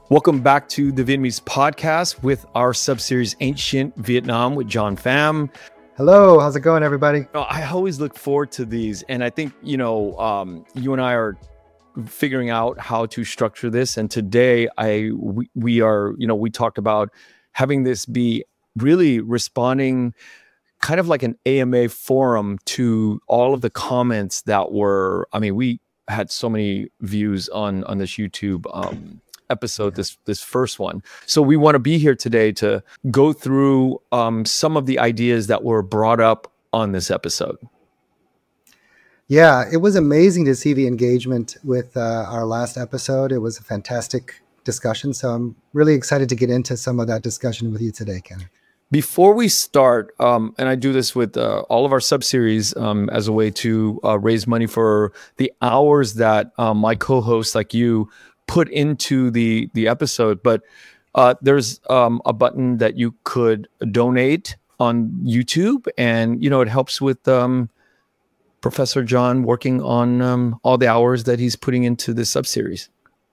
Welcome back to the Vietnamese podcast with our sub-series Ancient Vietnam with John Pham. Hello, how's it going, everybody? I always look forward to these, and I think, you and I are figuring out how to structure this. And today we talked about having this be really responding kind of like an AMA forum to all of the comments that were, we had so many views on this YouTube episode, this first one. So we want to be here today to go through some of the ideas that were brought up on this episode. Yeah, it was amazing to see the engagement with our last episode. It was a fantastic discussion. So I'm really excited to get into some of that discussion with you today, Ken. Before we start, and I do this with all of our sub-series as a way to raise money for the hours that my co-hosts like you put into the episode, but there's a button that you could donate on YouTube, and it helps with Professor John working on all the hours that he's putting into this sub-series.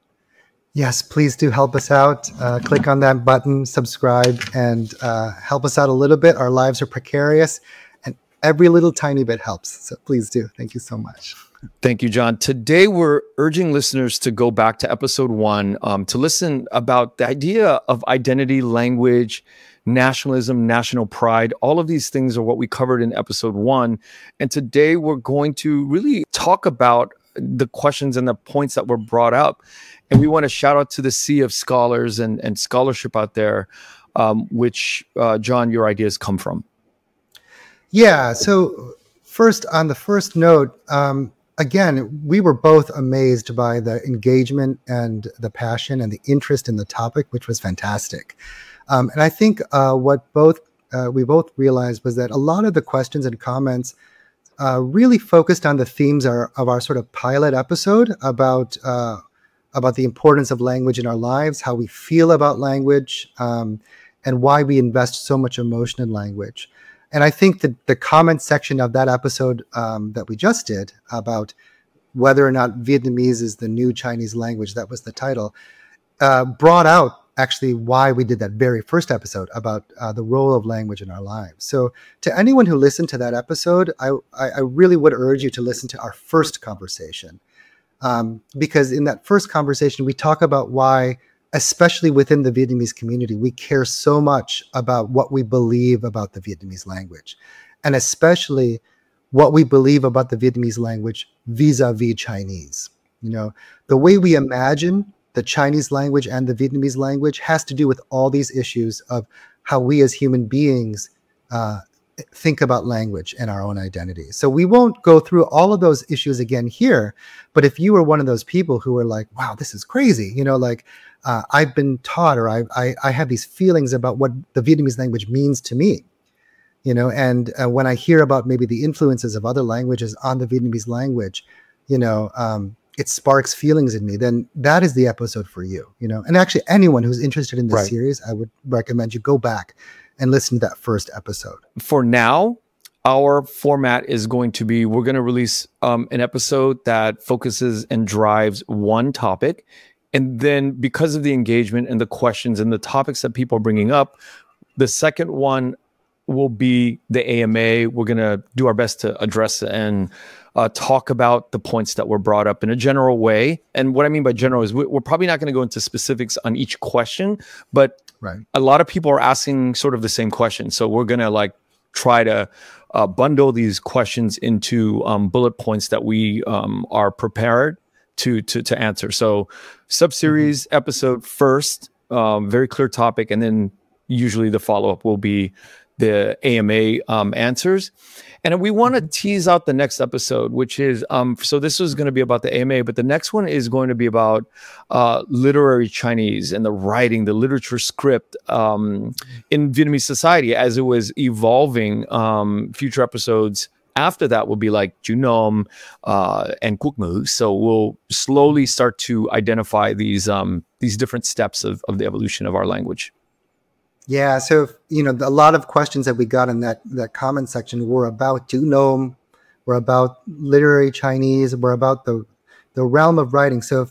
Yes, please do help us out. Click on that button, subscribe, and help us out a little bit. Our lives are precarious, and every little tiny bit helps. So please do. Thank you so much. Thank you, John. Today, we're urging listeners to go back to episode 1 to listen about the idea of identity, language, nationalism, national pride. All of these things are what we covered in episode 1. And today, we're going to really talk about the questions and the points that were brought up. And we want to shout out to the sea of scholars and scholarship out there, which, John, your ideas come from. Yeah. So first, on the first note, again, we were both amazed by the engagement and the passion and the interest in the topic, which was fantastic. And I think what we both realized was that a lot of the questions and comments really focused on the themes of our sort of pilot episode about the importance of language in our lives, how we feel about language, and why we invest so much emotion in language. And I think that the comment section of that episode that we just did about whether or not Vietnamese is the new Chinese language, that was the title, brought out actually why we did that very first episode about the role of language in our lives. So to anyone who listened to that episode, I really would urge you to listen to our first conversation. Because in that first conversation, we talk about why, especially within the Vietnamese community, we care so much about what we believe about the Vietnamese language, and especially what we believe about the Vietnamese language vis-a-vis Chinese. The way we imagine the Chinese language and the Vietnamese language has to do with all these issues of how we as human beings think about language and our own identity. So we won't go through all of those issues again here, but if you were one of those people who were like, wow, this is crazy, I've been taught, or I have these feelings about what the Vietnamese language means to me, and when I hear about maybe the influences of other languages on the Vietnamese language, it sparks feelings in me, then that is the episode for you, and actually anyone who's interested in this series, I would recommend you go back and listen to that first episode. For now, our format is going to be, we're going to release an episode that focuses and drives one topic. And then because of the engagement and the questions and the topics that people are bringing up, the second one will be the AMA. We're going to do our best to address and talk about the points that were brought up in a general way. And what I mean by general is we're probably not going to go into specifics on each question, but a lot of people are asking sort of the same question. So we're going to try to bundle these questions into bullet points that we are prepared to answer. So sub-series episode first, very clear topic, and then usually the follow-up will be the AMA answers. And we want to tease out the next episode, which is, so this was going to be about the AMA, but the next one is going to be about literary Chinese and the writing, the literature script in Vietnamese society as it was evolving. Future episodes after that will be like Chữ Nôm and Quốc ngữ. So we'll slowly start to identify these different steps of the evolution of our language. Yeah, so a lot of questions that we got in that comment section were about Chữ Nôm, were about literary Chinese, were about the realm of writing. So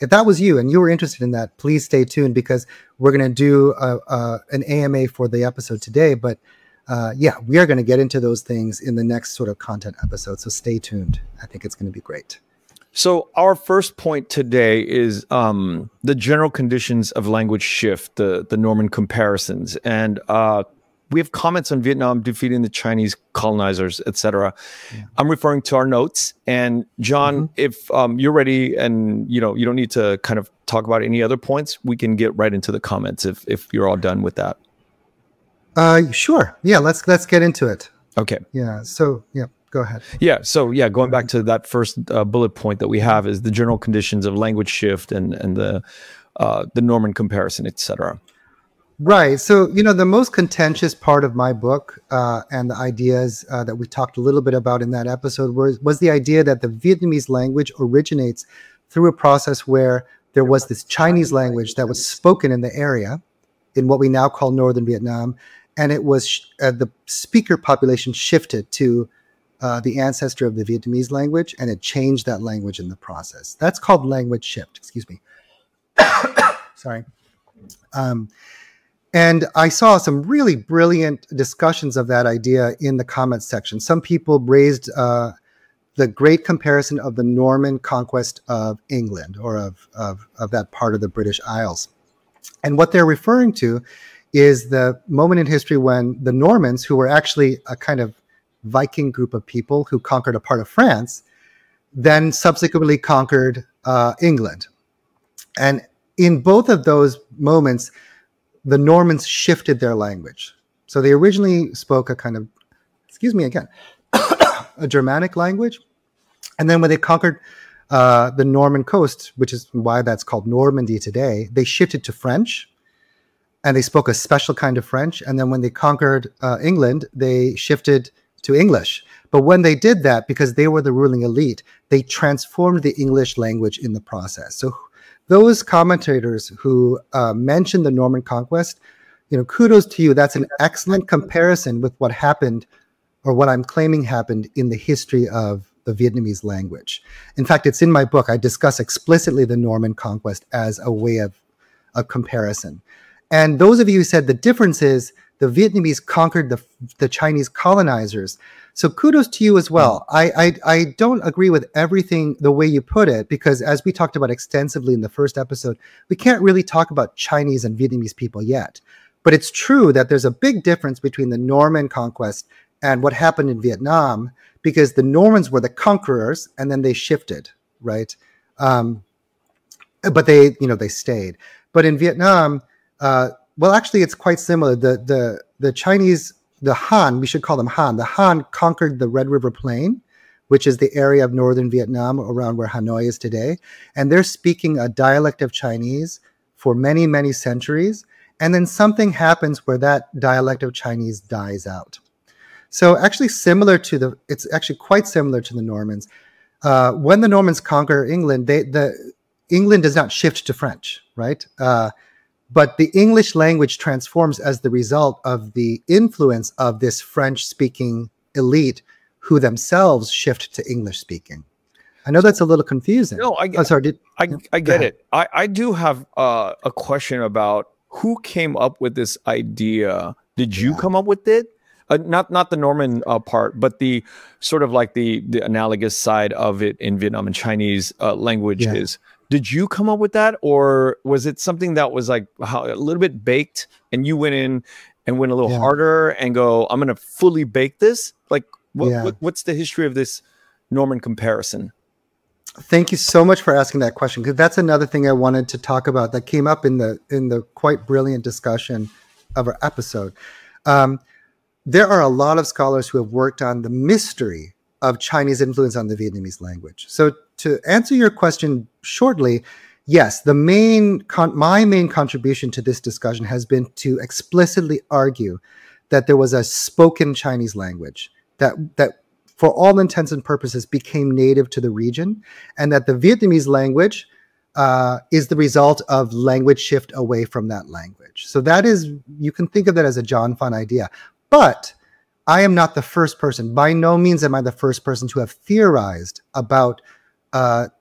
if that was you and you were interested in that, please stay tuned, because we're going to do an AMA for the episode today. But yeah, we are going to get into those things in the next sort of content episode. So stay tuned. I think it's going to be great. So our first point today is the general conditions of language shift, the Norman comparisons. And we have comments on Vietnam defeating the Chinese colonizers, etc. Yeah. I'm referring to our notes. And John, if you're ready and you don't need to kind of talk about any other points, we can get right into the comments if you're all done with that. Sure. Yeah, let's get into it. Okay. Yeah. So yeah, go ahead. Yeah. So yeah, going back to that first bullet point that we have is the general conditions of language shift and the Norman comparison, etc. Right. So, the most contentious part of my book and the ideas that we talked a little bit about in that episode was the idea that the Vietnamese language originates through a process where there was this Chinese language that was spoken in the area, in what we now call Northern Vietnam, and it was the speaker population shifted to the ancestor of the Vietnamese language, and it changed that language in the process. That's called language shift. Excuse me. Sorry. And I saw some really brilliant discussions of that idea in the comments section. Some people raised the great comparison of the Norman conquest of England, or of that part of the British Isles. And what they're referring to is the moment in history when the Normans, who were actually a kind of Viking group of people who conquered a part of France, then subsequently conquered England. And in both of those moments, the Normans shifted their language. So they originally spoke a kind of, a Germanic language. And then when they conquered the Norman coast, which is why that's called Normandy today, they shifted to French, and they spoke a special kind of French. And then when they conquered England, they shifted to English. But when they did that, because they were the ruling elite, they transformed the English language in the process. So those commentators who mentioned the Norman conquest, kudos to you. That's an excellent comparison with what happened, or what I'm claiming happened, in the history of the Vietnamese language. In fact, it's in my book. I discuss explicitly the Norman conquest as a way of comparison. And those of you who said the difference is the Vietnamese conquered the Chinese colonizers. So kudos to you as well. I don't agree with everything the way you put it, because as we talked about extensively in the first episode, we can't really talk about Chinese and Vietnamese people yet. But it's true that there's a big difference between the Norman conquest and what happened in Vietnam, because the Normans were the conquerors and then they shifted, right? But they stayed. But in Vietnam, well, actually, it's quite similar. The Chinese, the Han, we should call them Han. The Han conquered the Red River Plain, which is the area of northern Vietnam around where Hanoi is today. And they're speaking a dialect of Chinese for many, many centuries. And then something happens where that dialect of Chinese dies out. So actually it's actually quite similar to the Normans. When the Normans conquer England, England does not shift to French, right? But the English language transforms as the result of the influence of this French-speaking elite, who themselves shift to English-speaking. I know that's a little confusing. No, I get it. I do have a question about who came up with this idea. Did you come up with it? Not the Norman part, but the sort of like the analogous side of it in Vietnam and Chinese languages. Did you come up with that, or was it something that was like a little bit baked, and you went in and went a little harder and go, I'm going to fully bake this? Like, what's the history of this Norman comparison? Thank you so much for asking that question, because that's another thing I wanted to talk about that came up in the quite brilliant discussion of our episode. There are a lot of scholars who have worked on the mystery of Chinese influence on the Vietnamese language. So to answer your question shortly, yes, my main contribution to this discussion has been to explicitly argue that there was a spoken Chinese language that for all intents and purposes became native to the region, and that the Vietnamese language is the result of language shift away from that language. So that is, you can think of that as a John Fun idea. But I am not the first person. By no means am I the first person to have theorized about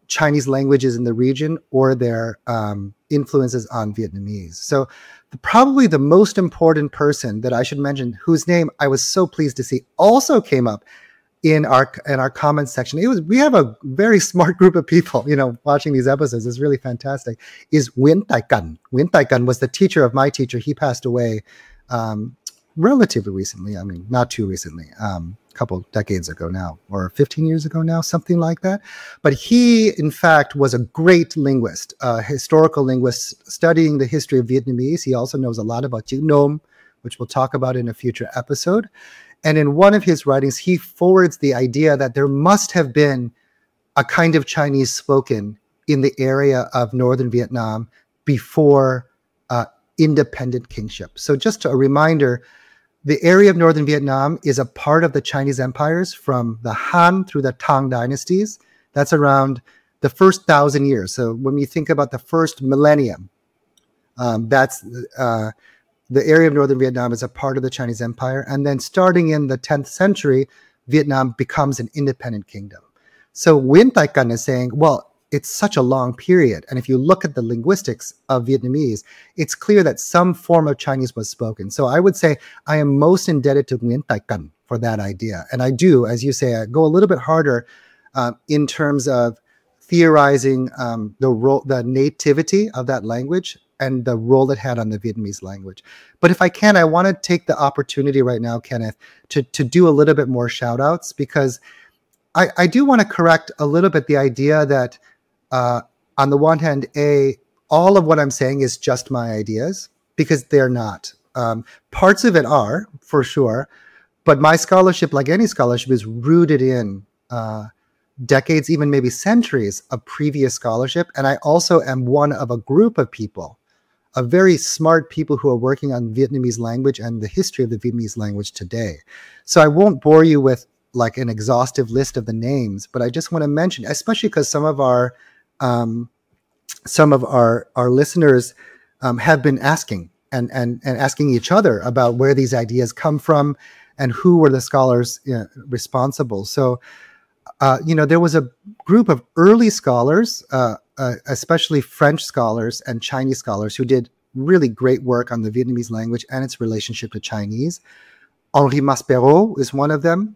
Chinese languages in the region or their influences on Vietnamese. So probably the most important person that I should mention, whose name I was so pleased to see also came up in our comments section. We have a very smart group of people, watching these episodes. It's really fantastic. Is Nguyen Tai Can. Nguyen Tai Can was the teacher of my teacher. He passed away relatively recently. I mean, not too recently, a couple decades ago now, or 15 years ago now, something like that. But he, in fact, was a great linguist, a historical linguist studying the history of Vietnamese. He also knows a lot about chữ Nôm, which we'll talk about in a future episode. And in one of his writings, he forwards the idea that there must have been a kind of Chinese spoken in the area of northern Vietnam before independent kingship. So just a reminder, the area of northern Vietnam is a part of the Chinese empires from the Han through the Tang dynasties. That's around the first 1,000 years. So when you think about the first millennium, that's the area of northern Vietnam is a part of the Chinese empire. And then starting in the 10th century, Vietnam becomes an independent kingdom. So Nguyen Tai Can is saying, well, it's such a long period. And if you look at the linguistics of Vietnamese, it's clear that some form of Chinese was spoken. So I would say I am most indebted to Nguyen Tai Can for that idea. And I do, as you say, I go a little bit harder in terms of theorizing the nativity of that language and the role it had on the Vietnamese language. But if I can, I want to take the opportunity right now, Kenneth, to do a little bit more shout outs, because I do want to correct a little bit the idea that on the one hand, all of what I'm saying is just my ideas, because they're not. Parts of it are, for sure, but my scholarship, like any scholarship, is rooted in decades, even maybe centuries of previous scholarship. And I also am one of a group of people, of very smart people who are working on Vietnamese language and the history of the Vietnamese language today. So I won't bore you with like an exhaustive list of the names, but I just want to mention, especially because some of our listeners have been asking and asking each other about where these ideas come from and who were the scholars responsible. So there was a group of early scholars, especially French scholars and Chinese scholars, who did really great work on the Vietnamese language and its relationship to Chinese. Henri Maspero is one of them.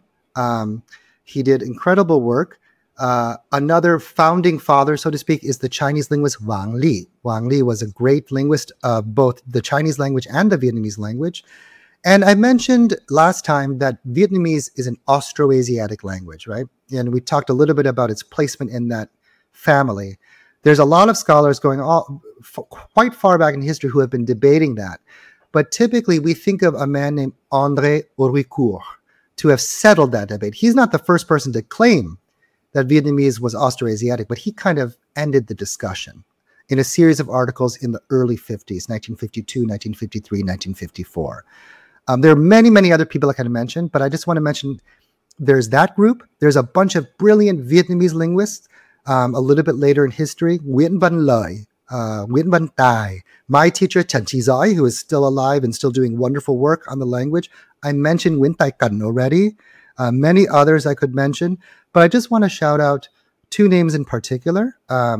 He did incredible work. Another founding father, so to speak, is the Chinese linguist Wang Li. Wang Li was a great linguist of both the Chinese language and the Vietnamese language. And I mentioned last time that Vietnamese is an Austroasiatic language, right? And we talked a little bit about its placement in that family. There's a lot of scholars going quite far back in history who have been debating that. But typically, we think of a man named André Auricourt to have settled that debate. He's not the first person to claim that Vietnamese was Austroasiatic, but he kind of ended the discussion in a series of articles in the early 50s, 1952, 1953, 1954. There are many, many other people I can mention, but I just want to mention there's that group. There's a bunch of brilliant Vietnamese linguists a little bit later in history. Nguyễn Văn Lợi, Nguyễn Văn Tài, my teacher Trần Trí Giỏi, who is still alive and still doing wonderful work on the language. I mentioned Nguyen Tai Can already. Many others I could mention, but I just want to shout out two names in particular.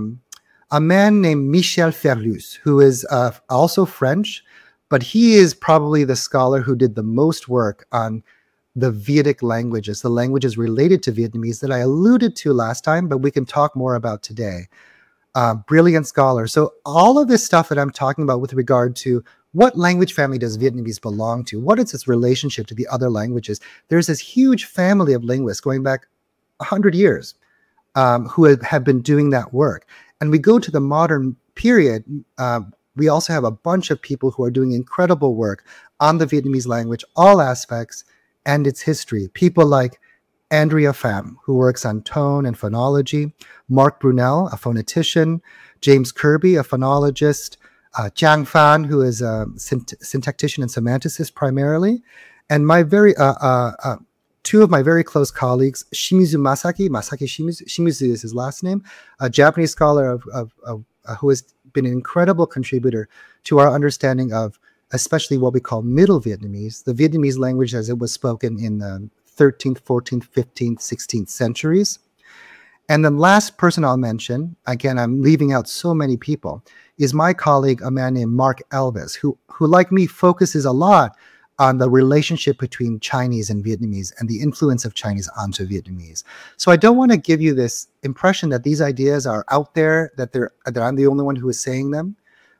A man named Michel Ferlus, who is also French, but he is probably the scholar who did the most work on the Vedic languages, the languages related to Vietnamese that I alluded to last time, but we can talk more about today. Brilliant scholar. So all of this stuff that I'm talking about with regard to what language family does Vietnamese belong to, what is its relationship to the other languages, there's this huge family of linguists going back 100 years who have been doing that work. And we go to the modern period, we also have a bunch of people who are doing incredible work on the Vietnamese language, all aspects, and its history. People like Andrea Pham, who works on tone and phonology, Mark Brunel, a phonetician, James Kirby, a phonologist, Jiang Fan, who is a syntactician and semanticist primarily, and my two of my very close colleagues, Shimizu Masaki Shimizu is his last name, a Japanese scholar who has been an incredible contributor to our understanding of especially what we call Middle Vietnamese, the Vietnamese language as it was spoken in the 13th, 14th, 15th, 16th centuries. And the last person I'll mention, again, I'm leaving out so many people, is my colleague, a man named Mark Elvis, who like me focuses a lot on the relationship between Chinese and Vietnamese and the influence of Chinese onto Vietnamese. So I don't want to give you this impression that these ideas are out there, that I'm the only one who is saying them.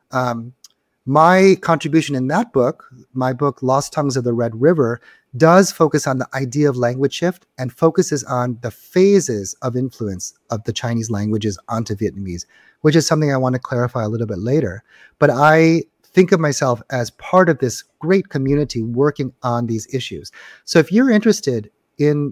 My contribution in that book, my book, Lost Tongues of the Red River, does focus on the idea of language shift and focuses on the phases of influence of the Chinese languages onto Vietnamese, which is something I want to clarify a little bit later. But I think of myself as part of this great community working on these issues. So if you're interested in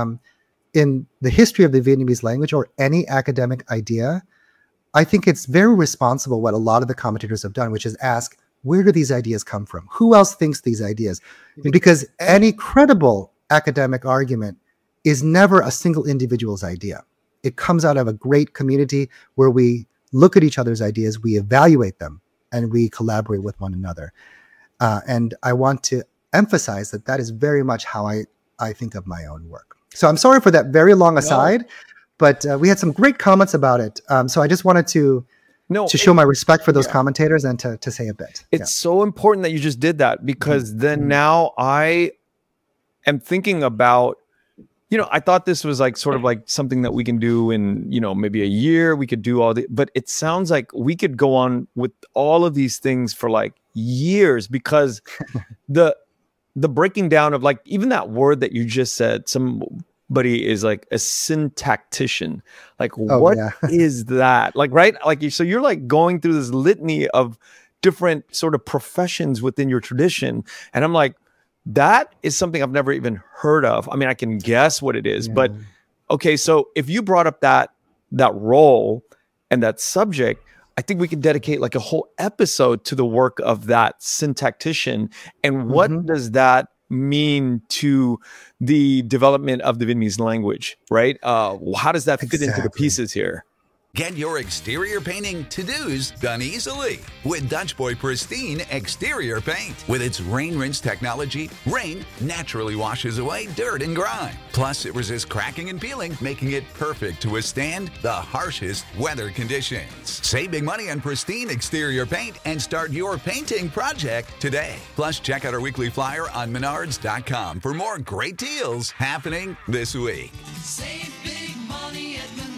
the history of the Vietnamese language or any academic idea, I think it's very responsible what a lot of the commentators have done, which is ask, where do these ideas come from? Who else thinks these ideas? Because any credible academic argument is never a single individual's idea. It comes out of a great community where we look at each other's ideas, we evaluate them, and we collaborate with one another. And I want to emphasize that is very much how I think of my own work. So I'm sorry for that very long aside. But we had some great comments about it. So I just wanted to show my respect for those commentators and to say a bit. It's so important that you just did that, because then now I am thinking about, I thought this was like sort of like something that we can do in, maybe a year. We could do but it sounds like we could go on with all of these things for like years, because the breaking down of like, even that word that you just said, somebody is like a syntactician. Like, what is that? Like, right? Like, so you're like going through this litany of different sort of professions within your tradition. And I'm like, that is something I've never even heard of. I mean, I can guess what it is, but okay. So if you brought up that role and that subject, I think we could dedicate like a whole episode to the work of that syntactician. And what does that mean to the development of the Vietnamese language, right? How does that fit into the pieces here? Get your exterior painting to-dos done easily with Dutch Boy Pristine Exterior Paint. With its rain rinse technology, rain naturally washes away dirt and grime. Plus, it resists cracking and peeling, making it perfect to withstand the harshest weather conditions. Save big money on Pristine Exterior Paint and start your painting project today. Plus, check out our weekly flyer on Menards.com for more great deals happening this week. Save big money at Menards.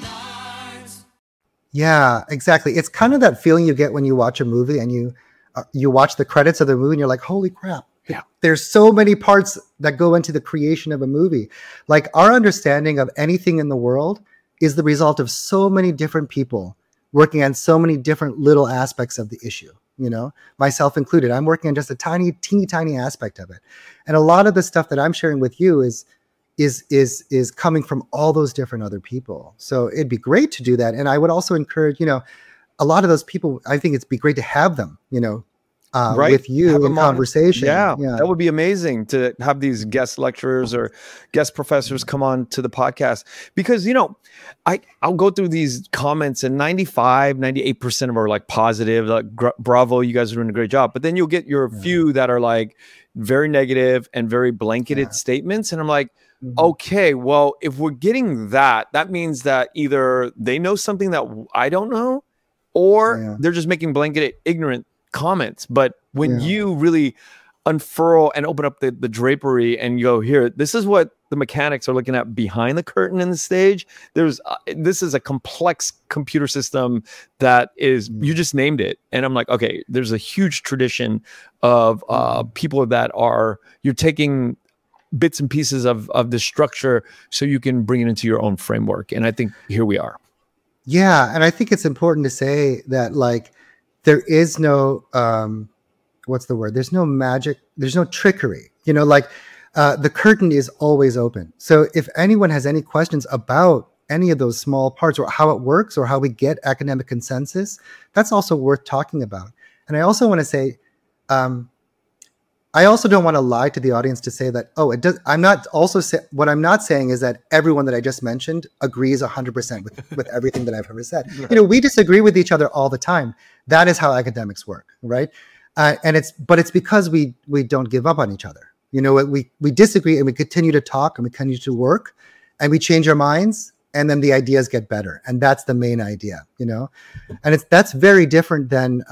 Yeah, exactly. It's kind of that feeling you get when you watch a movie and you watch the credits of the movie and you're like, holy crap. Yeah. There's so many parts that go into the creation of a movie. Like, our understanding of anything in the world is the result of so many different people working on so many different little aspects of the issue, myself included. I'm working on just a teeny tiny aspect of it. And a lot of the stuff that I'm sharing with you is coming from all those different other people. So it'd be great to do that. And I would also encourage, a lot of those people, I think it'd be great to have them, with you in conversation. Yeah, that would be amazing to have these guest lecturers or guest professors come on to the podcast, because, I'll go through these comments and 98% of them are like positive, like bravo, you guys are doing a great job. But then you'll get your few that are like very negative and very blanketed statements. And I'm like, okay, well, if we're getting that means that either they know something that I don't know, or they're just making blanketed ignorant comments. But when you really unfurl and open up the drapery and you go, here, this is what the mechanics are looking at behind the curtain in the stage. This is a complex computer system that is, you just named it. And I'm like, okay, there's a huge tradition of people that you're taking bits and pieces of the structure so you can bring it into your own framework. And I think here we are. Yeah. And I think it's important to say that, like, there is no, what's the word? There's no magic. There's no trickery, the curtain is always open. So if anyone has any questions about any of those small parts or how it works or how we get academic consensus, that's also worth talking about. And I also want to say, I also don't want to lie to the audience to say that, it does. What I'm not saying is that everyone that I just mentioned agrees 100% with everything that I've ever said. Right. We disagree with each other all the time. That is how academics work, right? And it's because we don't give up on each other. We disagree and we continue to talk and we continue to work and we change our minds and then the ideas get better, and that's the main idea, and that's very different than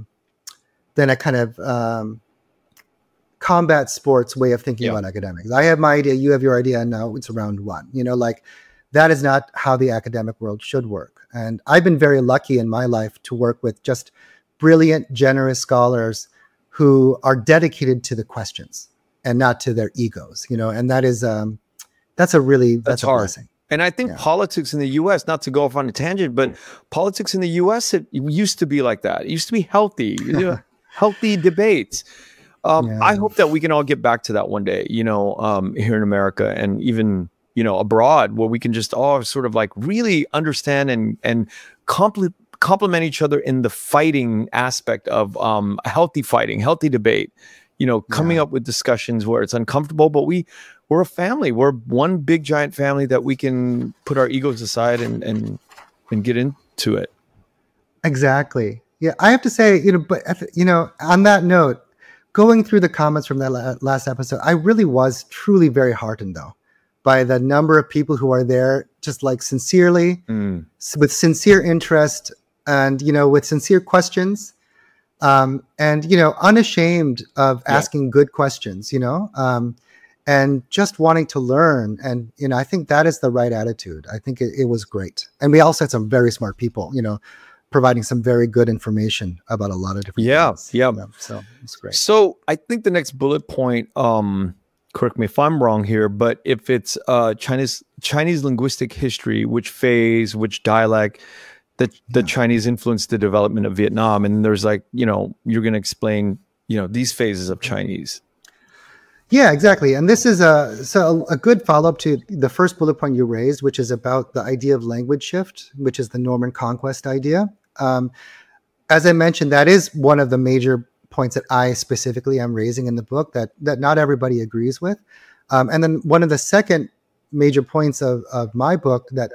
a kind of combat sports way of thinking about academics. I have my idea, you have your idea, and now it's round one. Like that is not how the academic world should work. And I've been very lucky in my life to work with just brilliant, generous scholars who are dedicated to the questions and not to their egos, and that is that's a hard. Blessing. And I think politics in the U.S., not to go off on a tangent, but politics in the U.S., it used to be like that. It used to be healthy, healthy debates. I hope that we can all get back to that one day, here in America and even, abroad, where we can just all sort of like really understand and complement each other in the fighting aspect of healthy fighting, healthy debate, coming up with discussions where it's uncomfortable, but we're a family. We're one big giant family that we can put our egos aside and get into it. Exactly. Yeah. I have to say, on that note, going through the comments from that last episode, I really was truly very heartened though by the number of people who are there, just like sincerely, with sincere interest and, with sincere questions, and, unashamed of asking good questions, and just wanting to learn. And, I think that is the right attitude. I think it was great. And we also had some very smart people, providing some very good information about a lot of different things. Yeah. So it's great. So I think the next bullet point, correct me if I'm wrong here, but if it's Chinese linguistic history, which phase, which dialect, the Chinese influenced the development of Vietnam. And there's like, you're going to explain, these phases of Chinese. Yeah, exactly. And this is a good follow-up to the first bullet point you raised, which is about the idea of language shift, which is the Norman conquest idea. As I mentioned, that is one of the major points that I specifically am raising in the book that not everybody agrees with. And then one of the second major points of my book that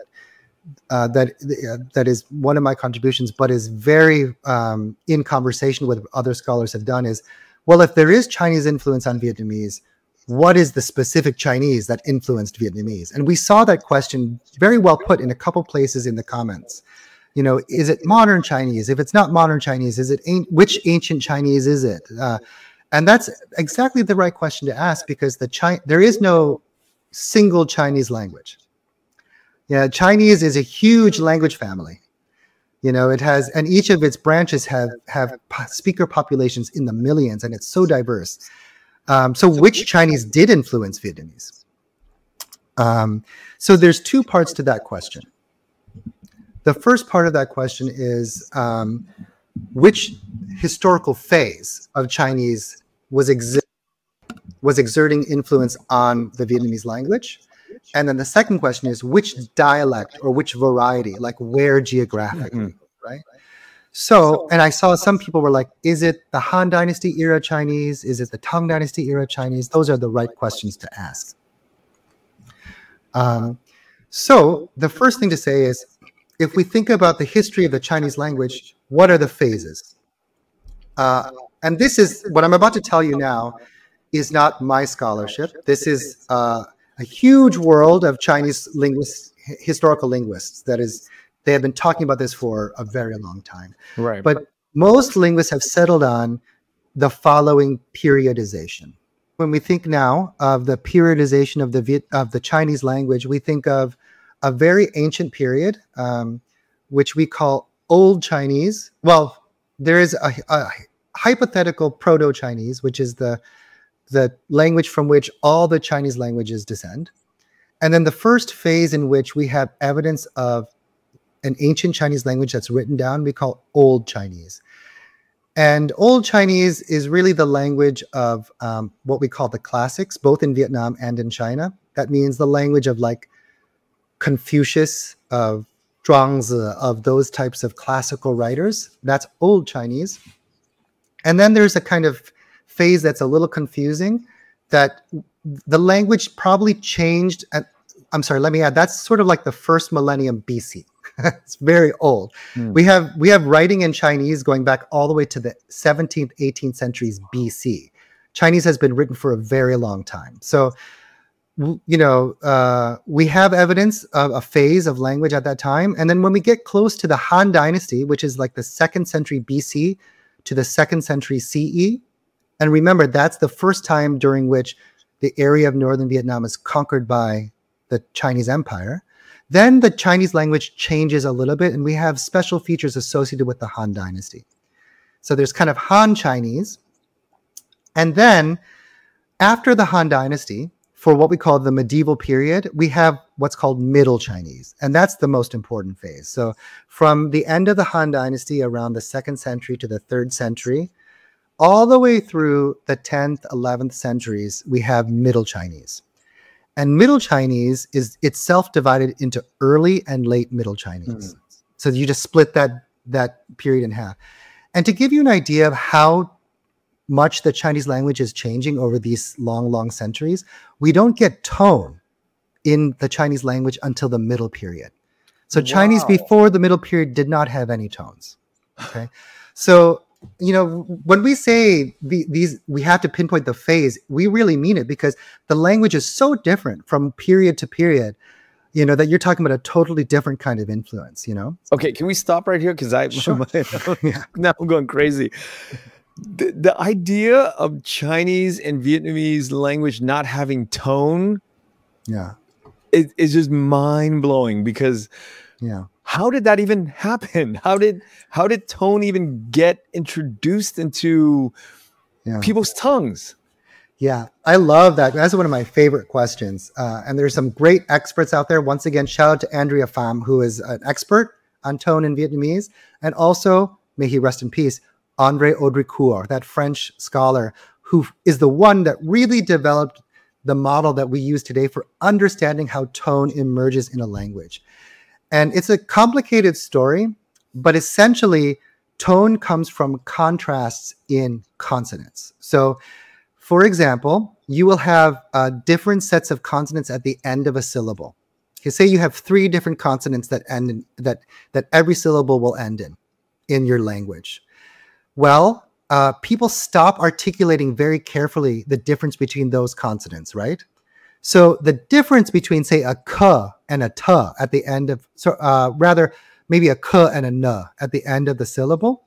is one of my contributions, but is very in conversation with other scholars have done is, well, if there is Chinese influence on Vietnamese, what is the specific Chinese that influenced Vietnamese? And we saw that question very well put in a couple places in the comments. Is it modern Chinese? If it's not modern Chinese, is it which ancient Chinese is it? And that's exactly the right question to ask, because there is no single Chinese language. Chinese is a huge language family. It has, and each of its branches have speaker populations in the millions, and it's so diverse. So which Chinese did influence Vietnamese? So there's two parts to that question. The first part of that question is which historical phase of Chinese was exerting influence on the Vietnamese language? And then the second question is which dialect or which variety, like where geographically, right? So, and I saw some people were like, is it the Han Dynasty era Chinese? Is it the Tang Dynasty era Chinese? Those are the right questions to ask. So the first thing to say is, if we think about the history of the Chinese language, what are the phases? And this is, what I'm about to tell you now is not my scholarship. This is a huge world of Chinese linguists, historical linguists. That is, they have been talking about this for a very long time. Right. But most linguists have settled on the following periodization. When we think now of the periodization of the Chinese language, we think of a very ancient period, which we call Old Chinese. Well, there is a hypothetical Proto-Chinese, which is the language from which all the Chinese languages descend. And then the first phase in which we have evidence of an ancient Chinese language that's written down, we call Old Chinese. And Old Chinese is really the language of what we call the classics, both in Vietnam and in China. That means the language of like Confucius, of Zhuangzi, of those types of classical writers. That's Old Chinese. And then there's a kind of phase that's a little confusing, that the language probably changed. I'm sorry, let me add, that's sort of like the first millennium BC. It's very old. We have writing in Chinese going back all the way to the 17th, 18th centuries BC. Chinese has been written for a very long time. So we have evidence of a phase of language at that time. And then when we get close to the Han Dynasty, which is like the 2nd century BC to the 2nd century CE, and remember, that's the first time during which the area of northern Vietnam is conquered by the Chinese Empire. Then the Chinese language changes a little bit, and we have special features associated with the Han Dynasty. So there's kind of Han Chinese. And then after the Han Dynasty, for what we call the medieval period, we have what's called Middle Chinese. And that's the most important phase. So from the end of the Han Dynasty around the 2nd century to the 3rd century, all the way through the 10th, 11th centuries, we have Middle Chinese. And Middle Chinese is itself divided into early and late Middle Chinese. So you just split that period in half. And to give you an idea of how much the Chinese language is changing over these long, long centuries, we don't get tone in the Chinese language until the Middle period. So Chinese before the Middle period did not have any tones. Okay. So, when we say we have to pinpoint the phase, we really mean it, because the language is so different from period to period, that you're talking about a totally different kind of influence, Okay, can we stop right here? Because now I'm going crazy. The idea of Chinese and Vietnamese language not having tone, is just mind blowing, because how did that even happen? How did tone even get introduced into people's tongues? Yeah, I love that. That's one of my favorite questions. And there's some great experts out there. Once again, shout out to Andrea Pham, who is an expert on tone in Vietnamese. And also, may he rest in peace, André Audricourt, that French scholar who is the one that really developed the model that we use today for understanding how tone emerges in a language. And it's a complicated story, but essentially tone comes from contrasts in consonants. So, for example, you will have different sets of consonants at the end of a syllable. Okay, say you have 3 different consonants that end in, that every syllable will end in your language. Well, people stop articulating very carefully the difference between those consonants, right? So the difference between, say, a k and a t at the end of, rather maybe a k and a n at the end of the syllable,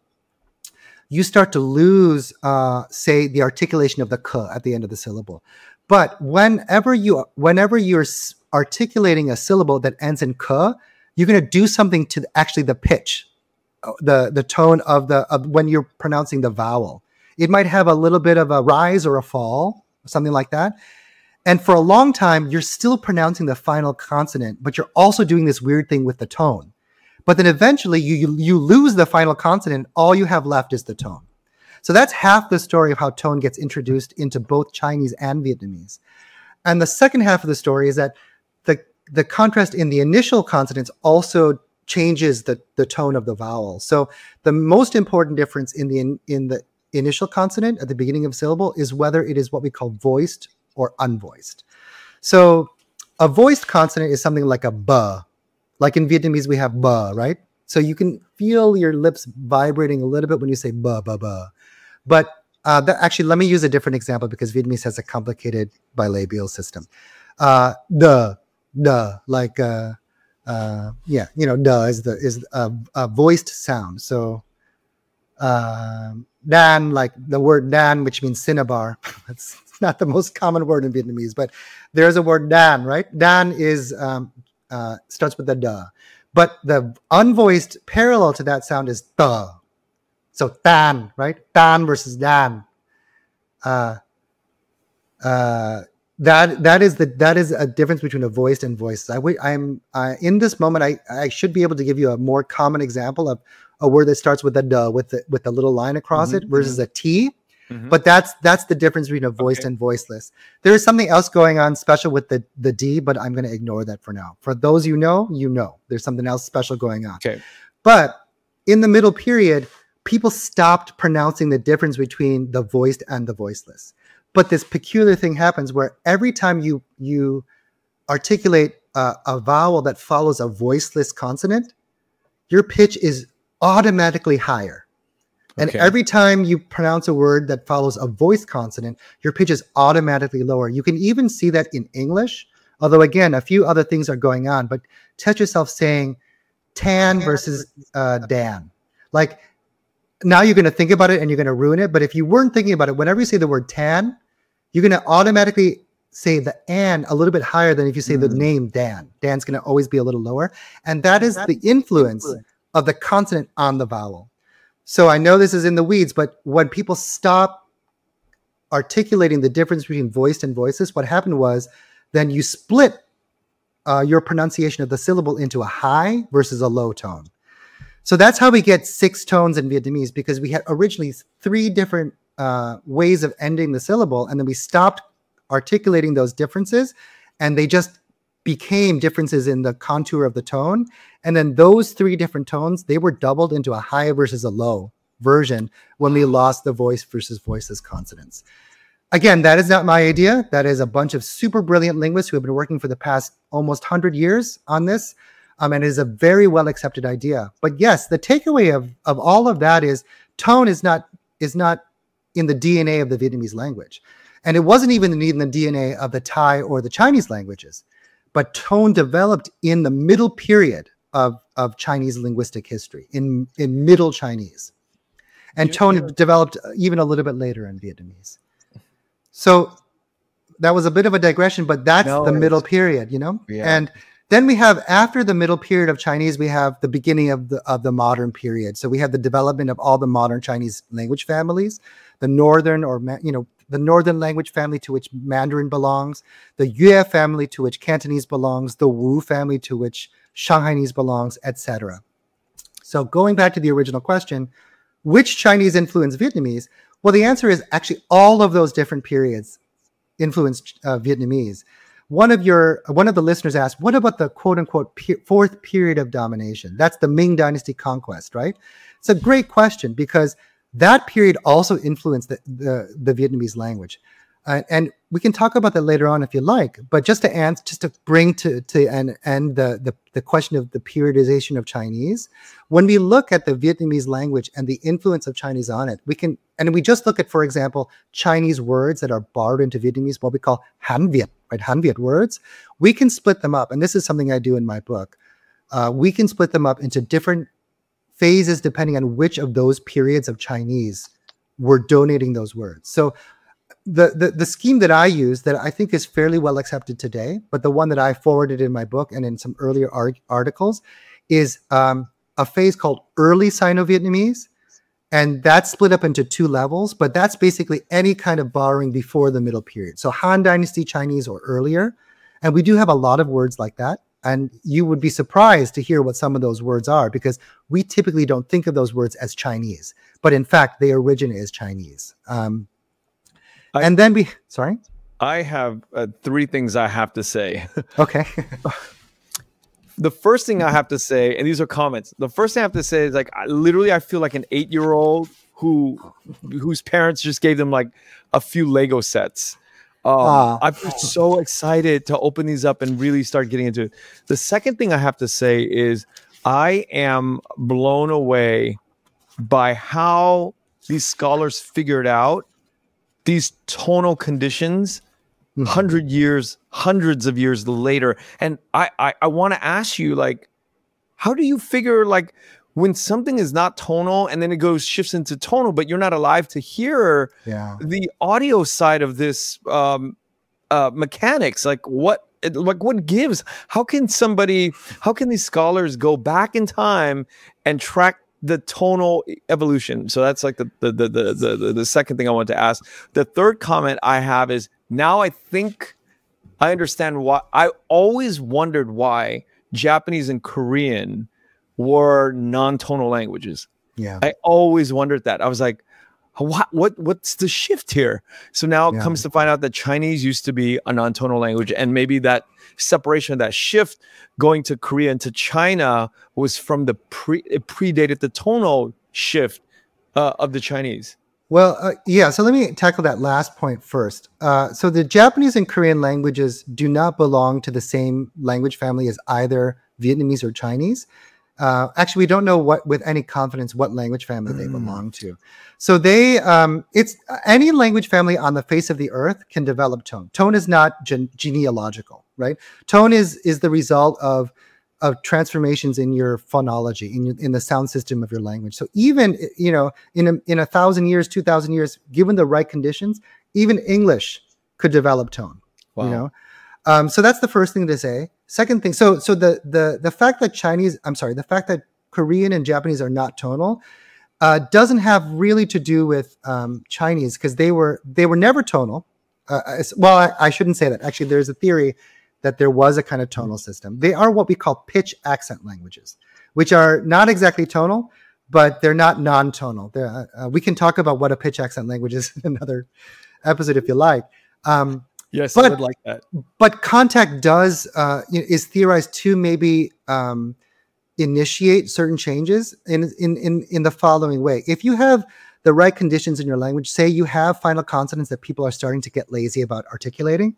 you start to lose, say, the articulation of the k at the end of the syllable. But whenever you're articulating a syllable that ends in k, you're going to do something to actually the pitch, the tone of when you're pronouncing the vowel. It might have a little bit of a rise or a fall, something like that. And for a long time, you're still pronouncing the final consonant, but you're also doing this weird thing with the tone. But then eventually you lose the final consonant. All you have left is the tone. So that's half the story of how tone gets introduced into both Chinese and Vietnamese. And the second half of the story is that the contrast in the initial consonants also changes the tone of the vowel. So the most important difference in the initial consonant at the beginning of a syllable is whether it is what we call voiced or unvoiced. So a voiced consonant is something like a b. Like in Vietnamese, we have b, right? So you can feel your lips vibrating a little bit when you say b, b, b. But actually, let me use a different example because Vietnamese has a complicated bilabial system. The, like, duh is a voiced sound. So dan, like the word dan, which means cinnabar. That's not the most common word in Vietnamese, but there's a word dan, right? Dan is starts with the duh. But the unvoiced parallel to that sound is duh. So dan, right? Dan versus dan. That is a difference between a voiced and voiced. In this moment, I should be able to give you a more common example of a word that starts with a duh with the little line across it versus a T. But that's the difference between a voiced and voiceless. There is something else going on special with the D, but I'm going to ignore that for now. For those you know, there's something else special going on. Okay. But in the middle period, people stopped pronouncing the difference between the voiced and the voiceless. But this peculiar thing happens where every time you articulate a vowel that follows a voiceless consonant, your pitch is automatically higher. And Okay. every time you pronounce a word that follows a voiced consonant, your pitch is automatically lower. You can even see that in English, although again, a few other things are going on, but test yourself saying tan versus Dan. Like now you're going to think about it and you're going to ruin it. But if you weren't thinking about it, whenever you say the word tan, you're going to automatically say the "an" a little bit higher than if you say the name Dan. Dan's going to always be a little lower. And that is the influence of the consonant on the vowel. So I know this is in the weeds, but when people stop articulating the difference between voiced and voiceless, what happened was then you split your pronunciation of the syllable into a high versus a low tone. So that's how we get 6 tones in Vietnamese, because we had originally 3 different ways of ending the syllable, and then we stopped articulating those differences, and they just became differences in the contour of the tone. And then those 3 different tones, they were doubled into a high versus a low version when we lost the voice versus voiceless consonants. Again, that is not my idea. That is a bunch of super brilliant linguists who have been working for the past almost 100 years on this. And it is a very well accepted idea. But yes, the takeaway of all of that is tone is not in the DNA of the Vietnamese language. And it wasn't even in the DNA of the Thai or the Chinese languages. But tone developed in the middle period of Chinese linguistic history, in Middle Chinese. And tone developed even a little bit later in Vietnamese. So that was a bit of a digression, but that's the middle period, you know? Yeah. And then we have, after the middle period of Chinese, we have the beginning of the modern period. So we have the development of all the modern Chinese language families, the northern the northern language family to which Mandarin belongs, the Yue family to which Cantonese belongs, the Wu family to which Shanghainese belongs, etc. So going back to the original question, which Chinese influenced Vietnamese? Well, the answer is actually all of those different periods influenced Vietnamese. One of the listeners asked, what about the quote unquote 4th period of domination? That's the Ming Dynasty conquest, right? It's a great question because that period also influenced the Vietnamese language. And we can talk about that later on if you like, but just to bring to an end the question of the periodization of Chinese, when we look at the Vietnamese language and the influence of Chinese on it, we just look at, for example, Chinese words that are borrowed into Vietnamese, what we call Han Viet, right? Han Viet words. We can split them up, and this is something I do in my book. We can split them up into different phases depending on which of those periods of Chinese were donating those words. So the scheme that I use that I think is fairly well accepted today, but the one that I forwarded in my book and in some earlier articles is a phase called early Sino-Vietnamese. And that's split up into 2 levels, but that's basically any kind of borrowing before the middle period. So Han Dynasty Chinese or earlier. And we do have a lot of words like that. And you would be surprised to hear what some of those words are, because we typically don't think of those words as Chinese, but in fact, they originate as Chinese. I have 3 things I have to say. Okay. The first thing I have to say, and these are comments. The first thing I have to say is I feel like an 8-year-old whose parents just gave them like a few Lego sets. I'm so excited to open these up and really start getting into it. The second thing I have to say is I am blown away by how these scholars figured out these tonal conditions hundreds of years later. And I want to ask you, like, how do you figure, like, when something is not tonal and then it shifts into tonal, but you're not alive to hear the audio side of this mechanics? Like what gives? How can these scholars go back in time and track the tonal evolution? So that's like the second thing I want to ask. The third comment I have is, now I think I understand why. I always wondered why Japanese and Korean were non-tonal languages. Yeah. I always wondered that. I was like, what's the shift here? So now it comes to find out that Chinese used to be a non-tonal language, and maybe that separation, that shift going to Korea and to China was from it predated the tonal shift of the Chinese. Well, so let me tackle that last point first. So the Japanese and Korean languages do not belong to the same language family as either Vietnamese or Chinese. Actually, we don't know with any confidence what language family they belong to. So it's any language family on the face of the earth can develop tone. Tone is not genealogical, right? Tone is the result of transformations in your phonology, in the sound system of your language. So even in 1,000 years, 2,000 years, given the right conditions, even English could develop tone. Wow. So that's the first thing to say. Second thing, so the fact that the fact that Korean and Japanese are not tonal doesn't have really to do with Chinese, because they were never tonal. Well, I shouldn't say that. Actually, there's a theory that there was a kind of tonal system. They are what we call pitch accent languages, which are not exactly tonal, but they're not non-tonal. We can talk about what a pitch accent language is in another episode if you like. Yes, I would like that. But contact is theorized to maybe initiate certain changes in the following way. If you have the right conditions in your language, say you have final consonants that people are starting to get lazy about articulating,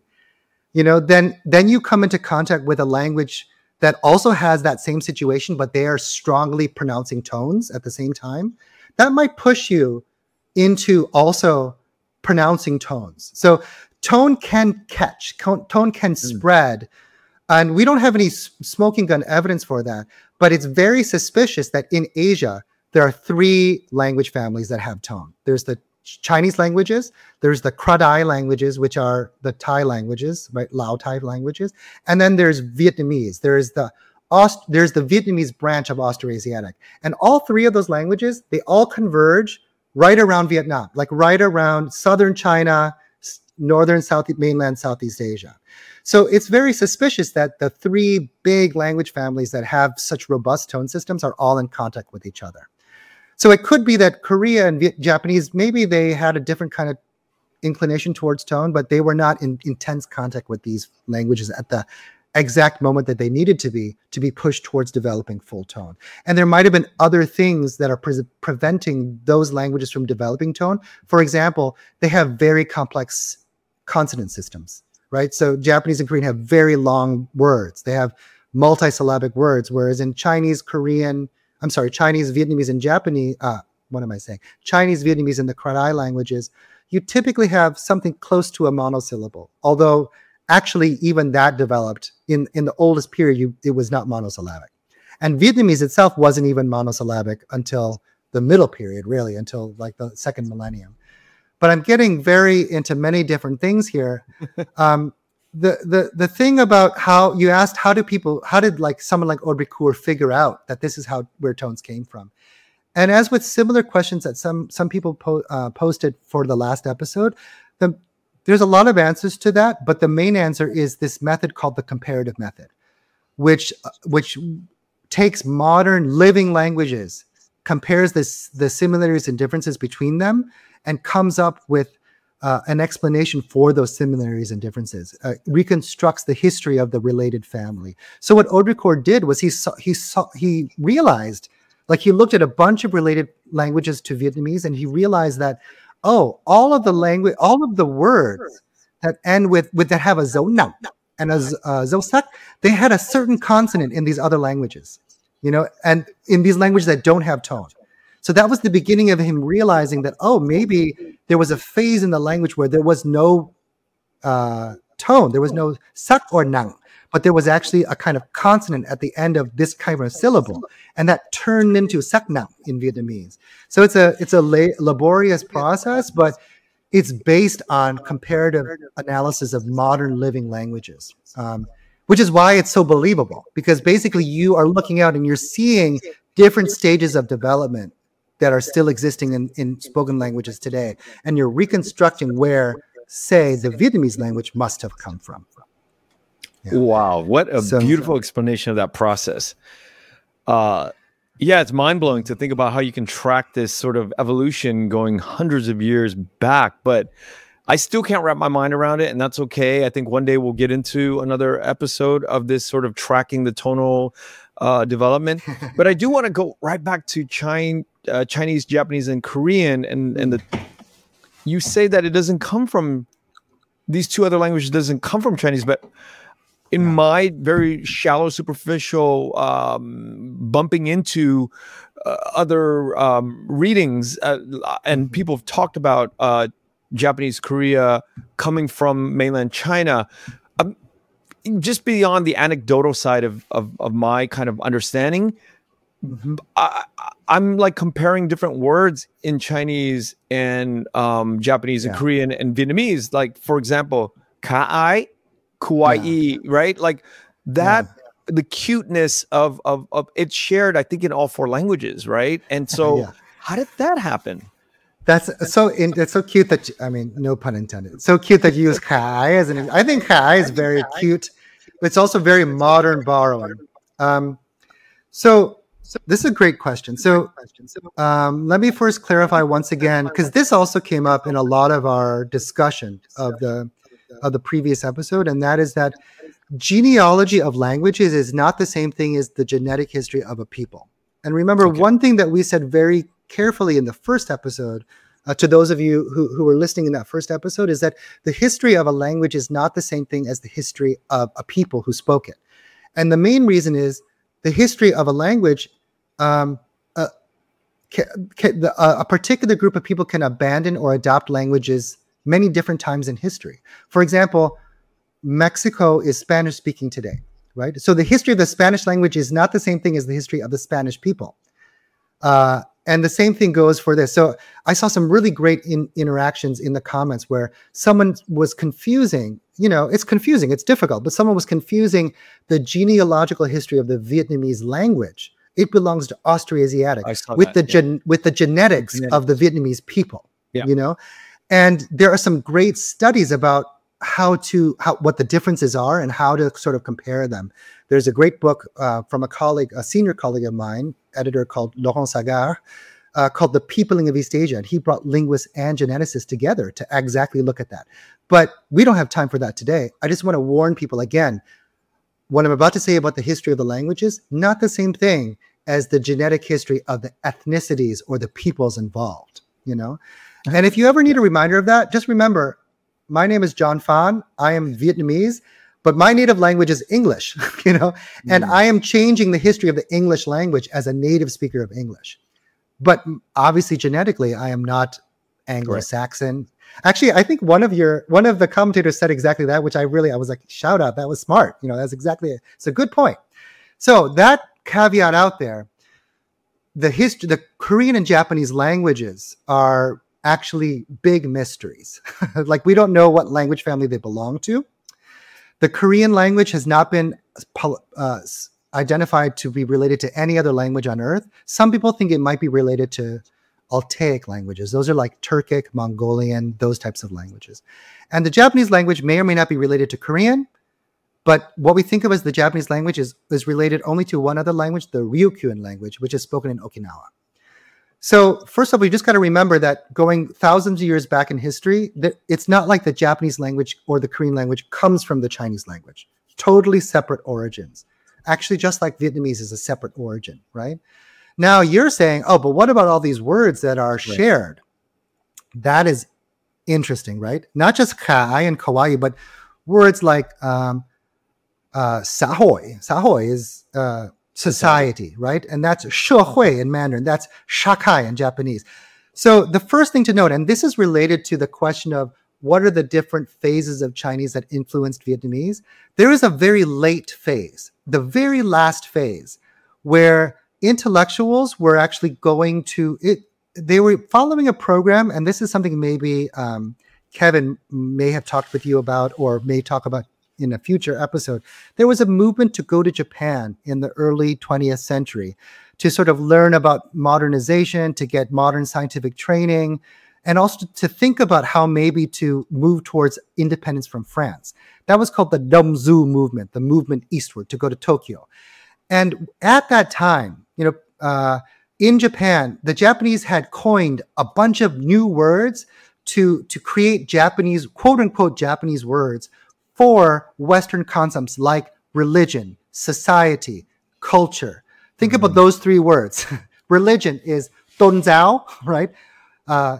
then you come into contact with a language that also has that same situation, but they are strongly pronouncing tones at the same time. That might push you into also pronouncing tones. So tone can catch, tone can spread. And we don't have any smoking gun evidence for that, but it's very suspicious that in Asia, there are 3 language families that have tone. There's the Chinese languages, there's the Kra-Dai languages, which are the Thai languages, right? Lao Thai languages. And then there's Vietnamese. There's the Vietnamese branch of Austroasiatic. And all 3 of those languages, they all converge right around Vietnam, like right around southern China, northern mainland Southeast Asia. So it's very suspicious that the 3 big language families that have such robust tone systems are all in contact with each other. So it could be that Korea and Japanese, maybe they had a different kind of inclination towards tone, but they were not in intense contact with these languages at the exact moment that they needed to be pushed towards developing full tone. And there might have been other things that are preventing those languages from developing tone. For example, they have very complex consonant systems, right? So Japanese and Korean have very long words. They have multisyllabic words, whereas in Chinese, Vietnamese, and Japanese, Chinese, Vietnamese, and the Kra-Dai languages, you typically have something close to a monosyllable. Although actually even that developed in the oldest period, it was not monosyllabic. And Vietnamese itself wasn't even monosyllabic until the middle period, really, until like the 2nd millennium. But I'm getting very into many different things here. The thing about how you asked, how did like someone like Audrey Cour figure out that this is where tones came from? And as with similar questions that some people posted for the last episode, there's a lot of answers to that, but the main answer is this method called the comparative method, which takes modern living languages, compares the similarities and differences between them, and comes up with an explanation for those similarities and differences, reconstructs the history of the related family. So what Audrey Cour did was he realized, like he looked at a bunch of related languages to Vietnamese, and he realized that, all of the words that end with that have a zo nang and a zo sak, they had a certain consonant in these other languages, and in these languages that don't have tone. So that was the beginning of him realizing that, maybe there was a phase in the language where there was no tone, there was no sak or nang, but there was actually a kind of consonant at the end of this kind of syllable, and that turned into sak nang in Vietnamese. So it's a laborious process, but it's based on comparative analysis of modern living languages, which is why it's so believable, because basically you are looking out and you're seeing different stages of development that are still existing in spoken languages today. And you're reconstructing where, say, the Vietnamese language must have come from. Yeah. Wow. What a beautiful explanation of that process. It's mind-blowing to think about how you can track this sort of evolution going hundreds of years back, but I still can't wrap my mind around it, and that's okay. I think one day we'll get into another episode of this sort of tracking the tonal development. But I do want to go right back to Chinese, Japanese, and Korean, and you say that it doesn't come from these 2 other languages, doesn't come from Chinese, but in my very shallow, superficial bumping into other readings, and people have talked about Japanese Korea coming from mainland China. Just beyond the anecdotal side of my kind of understanding, I'm like comparing different words in Chinese and Japanese and Korean and Vietnamese. Like, for example, ka'ai, kawaii, right? Like that, the cuteness of it's shared, I think, in all 4 languages, right? And so how did that happen? That's so cute that no pun intended. So cute that you use kai as an. I think kai is very cute, but it's also very modern borrowing. So this is a great question. So let me first clarify once again, because this also came up in a lot of our discussion of the previous episode, and that is that genealogy of languages is not the same thing as the genetic history of a people. And remember, one thing that we said very carefully in the first episode, to those of you who were listening in that first episode, is that the history of a language is not the same thing as the history of a people who spoke it. And the main reason is the history of a language, a particular group of people can abandon or adopt languages many different times in history. For example, Mexico is Spanish speaking today, right? So the history of the Spanish language is not the same thing as the history of the Spanish people. And the same thing goes for this. So I saw some really great interactions in the comments where someone was confusing, it's confusing, it's difficult, but someone was confusing the genealogical history of the Vietnamese language. It belongs to Austroasiatic with the genetics of the Vietnamese people, and there are some great studies about what the differences are and how to sort of compare them. There's a great book from a senior colleague of mine, editor called Laurent Sagar, called The Peopling of East Asia. And he brought linguists and geneticists together to exactly look at that. But we don't have time for that today. I just want to warn people again, what I'm about to say about the history of the languages, not the same thing as the genetic history of the ethnicities or the peoples involved, And if you ever need a reminder of that, just remember, my name is John Phan. I am Vietnamese, but my native language is English, and I am changing the history of the English language as a native speaker of English. But obviously, genetically, I am not Anglo-Saxon. Right. Actually, I think one of the commentators said exactly that, which I was like, shout out, that was smart. That's exactly it. It's a good point. So that caveat out there, the Korean and Japanese languages are actually big mysteries. Like, we don't know what language family they belong to. The Korean language has not been identified to be related to any other language on earth. Some people think it might be related to Altaic languages. Those are like Turkic, Mongolian, those types of languages. And the Japanese language may or may not be related to Korean, but what we think of as the Japanese language is related only to one other language, the Ryukyuan language, which is spoken in Okinawa. So first of all, we just got to remember that going thousands of years back in history, that it's not like the Japanese language or the Korean language comes from the Chinese language. Totally separate origins. Actually, just like Vietnamese is a separate origin, right? Now you're saying, but what about all these words that are shared? That is interesting, right? Not just ka'ai and kawaii, but words like sahoy. Sahoy is society, right? And that's shehui in Mandarin. That's shakai in Japanese. So the first thing to note, and this is related to the question of what are the different phases of Chinese that influenced Vietnamese, there is a very late phase, the very last phase, where intellectuals were actually going to it. They were following a program, and this is something maybe Kevin may have talked with you about or may talk about in a future episode. There was a movement to go to Japan in the early 20th century to sort of learn about modernization, to get modern scientific training, and also to think about how maybe to move towards independence from France. That was called the Domzu movement, the movement eastward to go to Tokyo. And at that time, in Japan, the Japanese had coined a bunch of new words to create Japanese, quote unquote, Japanese words for Western concepts like religion, society, culture. Think about those three words. Religion is donzao, right?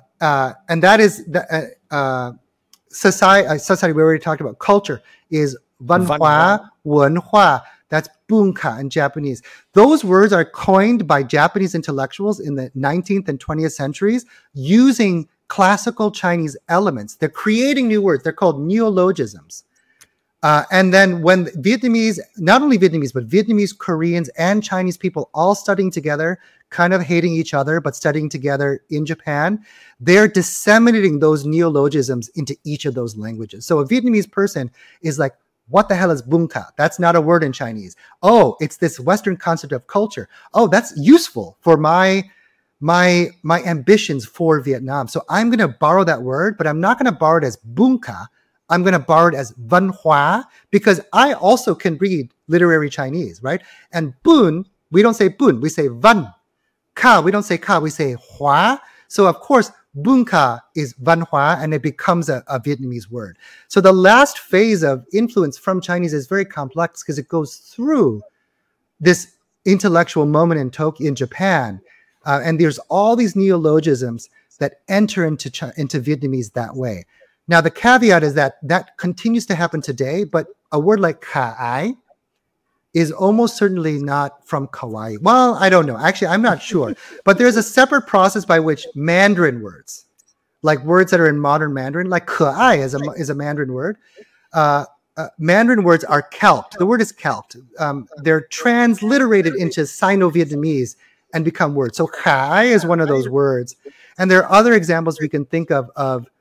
And that is society. We already talked about. Culture is Vanhua, wenhua. That's bunka in Japanese. Those words are coined by Japanese intellectuals in the 19th and 20th centuries using classical Chinese elements. They're creating new words. They're called neologisms. And then when Vietnamese, not only Vietnamese, but Vietnamese, Koreans, and Chinese people all studying together, kind of hating each other, but studying together in Japan, they're disseminating those neologisms into each of those languages. So a Vietnamese person is like, what the hell is bunka? That's not a word in Chinese. Oh, it's this Western concept of culture. Oh, that's useful for my ambitions for Vietnam. So I'm going to borrow that word, but I'm not going to borrow it as bunka. I'm going to borrow it as vanhua because I also can read literary Chinese, right? And bun, we don't say bun, we say van. Ka, we don't say ka, we say hua. So of course, bunka is vanhua and it becomes a Vietnamese word. So the last phase of influence from Chinese is very complex because it goes through this intellectual moment in Japan. And there's all these neologisms that enter into Vietnamese that way. Now, the caveat is that continues to happen today, but a word like ka'ai is almost certainly not from Kauai. Well, I don't know. Actually, I'm not sure. But there's a separate process by which Mandarin words, like words that are in modern Mandarin, like ka'ai is a Mandarin word. Mandarin words are calqued. The word is calqued. They're transliterated into Sino-Vietnamese and become words. So ka'ai is one of those words. And there are other examples we can think of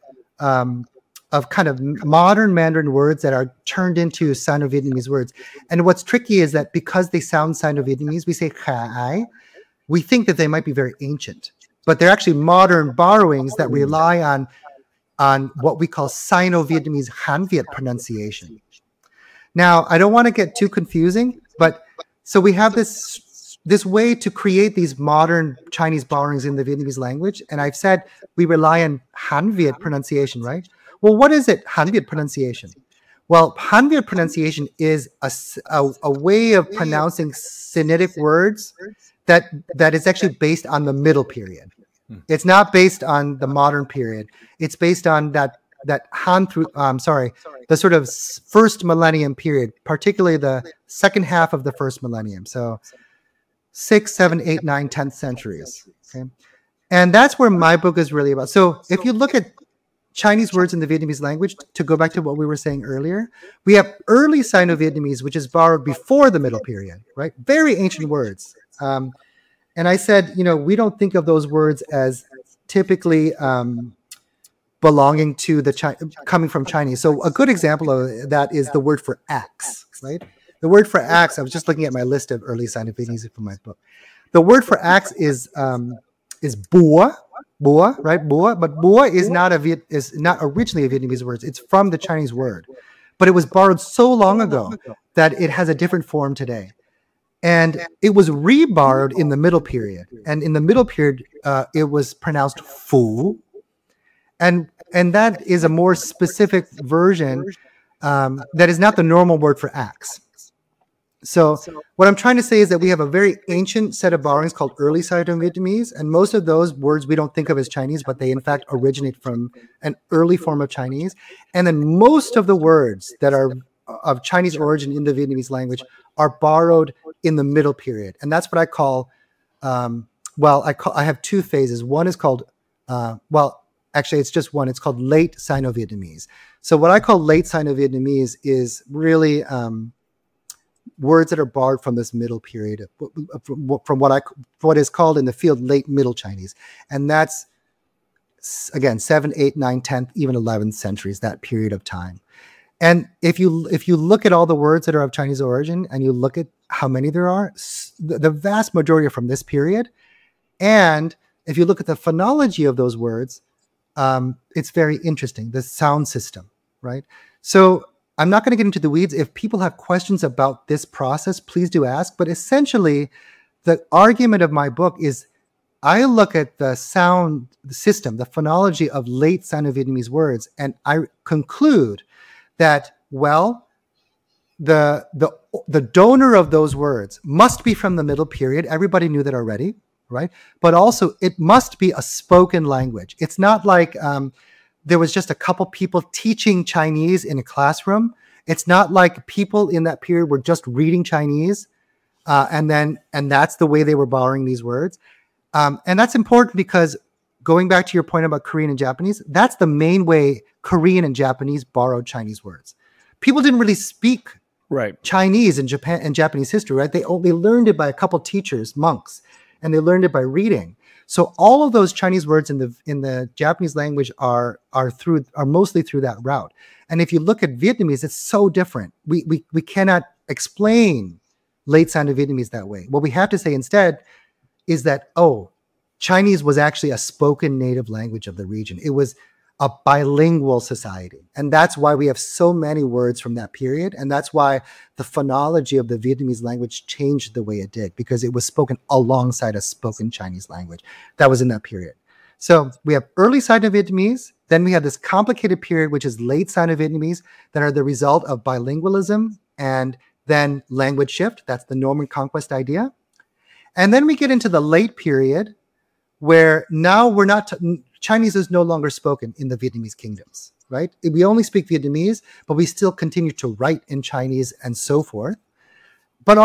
kind of modern Mandarin words that are turned into Sino-Vietnamese words. And what's tricky is that because they sound Sino-Vietnamese, we say ka'ai, we think that they might be very ancient. But they're actually modern borrowings that rely on what we call Sino-Vietnamese Han Viet pronunciation. Now, I don't want to get too confusing, but so we have this way to create these modern Chinese borrowings in the Vietnamese language. And I've said we rely on Han Viet pronunciation, right? Well, what is it, Han Viet pronunciation? Well, Han Viet pronunciation is a way of pronouncing Sinitic words that is actually based on the middle period. It's not based on the modern period. It's based on that Han through, the sort of first millennium period, particularly the second half of the first millennium. So 6th, 7th, 8th, 9th, 10th centuries. Okay. And that's where my book is really about. So if you look at Chinese words in the Vietnamese language, to go back to what we were saying earlier, we have early Sino-Vietnamese, which is borrowed before the middle period, right? Very ancient words. And I said, we don't think of those words as typically belonging to coming from Chinese. So a good example of that is the word for axe, right? The word for axe, I was just looking at my list of early Sino-Vietnamese from my book. The word for axe is bua, right? Bua, but bua is not originally a Vietnamese word. It's from the Chinese word, but it was borrowed so long ago that it has a different form today. And it was reborrowed in the middle period. And in the middle period, it was pronounced fu. And that is a more specific version that is not the normal word for axe. So what I'm trying to say is that we have a very ancient set of borrowings called early Sino-Vietnamese, and most of those words we don't think of as Chinese, but they in fact originate from an early form of Chinese. And then most of the words that are of Chinese origin in the Vietnamese language are borrowed in the middle period. And that's what I call, I have two phases. One is called, actually it's just one. It's called late Sino-Vietnamese. So what I call late Sino-Vietnamese is really words that are borrowed from this middle period, from what is called in the field late Middle Chinese. And that's, again, 7th, 8th, 9th, 10th, even 11th centuries, that period of time. And if you look at all the words that are of Chinese origin and you look at how many there are, the vast majority are from this period. And if you look at the phonology of those words, it's very interesting, the sound system, right? So I'm not going to get into the weeds. If people have questions about this process, please do ask. But essentially, the argument of my book is I look at the sound system, the phonology of late Sino-Vietnamese words, and I conclude that, well, the donor of those words must be from the middle period. Everybody knew that already, right? But also, it must be a spoken language. It's not like there was just a couple people teaching Chinese in a classroom It's not like people in that period were just reading Chinese, and that's the way they were borrowing these words. And that's important because going back to your point about Korean and Japanese, that's the main way Korean and Japanese borrowed Chinese words. People didn't really speak Chinese in Japan and Japanese history, right? They learned it by a couple teachers, monks, and they learned it by reading. So all of those Chinese words in the Japanese language are mostly through that route. And if you look at Vietnamese, it's so different. We cannot explain late Sino-Vietnamese that way. What we have to say instead is that, Chinese was actually a spoken native language of the region. It was a bilingual society. And that's why we have so many words from that period. And that's why the phonology of the Vietnamese language changed the way it did, because it was spoken alongside a spoken Chinese language that was in that period. So we have early Sino-Vietnamese, then we have this complicated period, which is late Sino-Vietnamese, that are the result of bilingualism and then language shift. That's the Norman conquest idea. And then we get into the late period, where now Chinese is no longer spoken in the Vietnamese kingdoms, right? We only speak Vietnamese, but we still continue to write in Chinese and so forth. But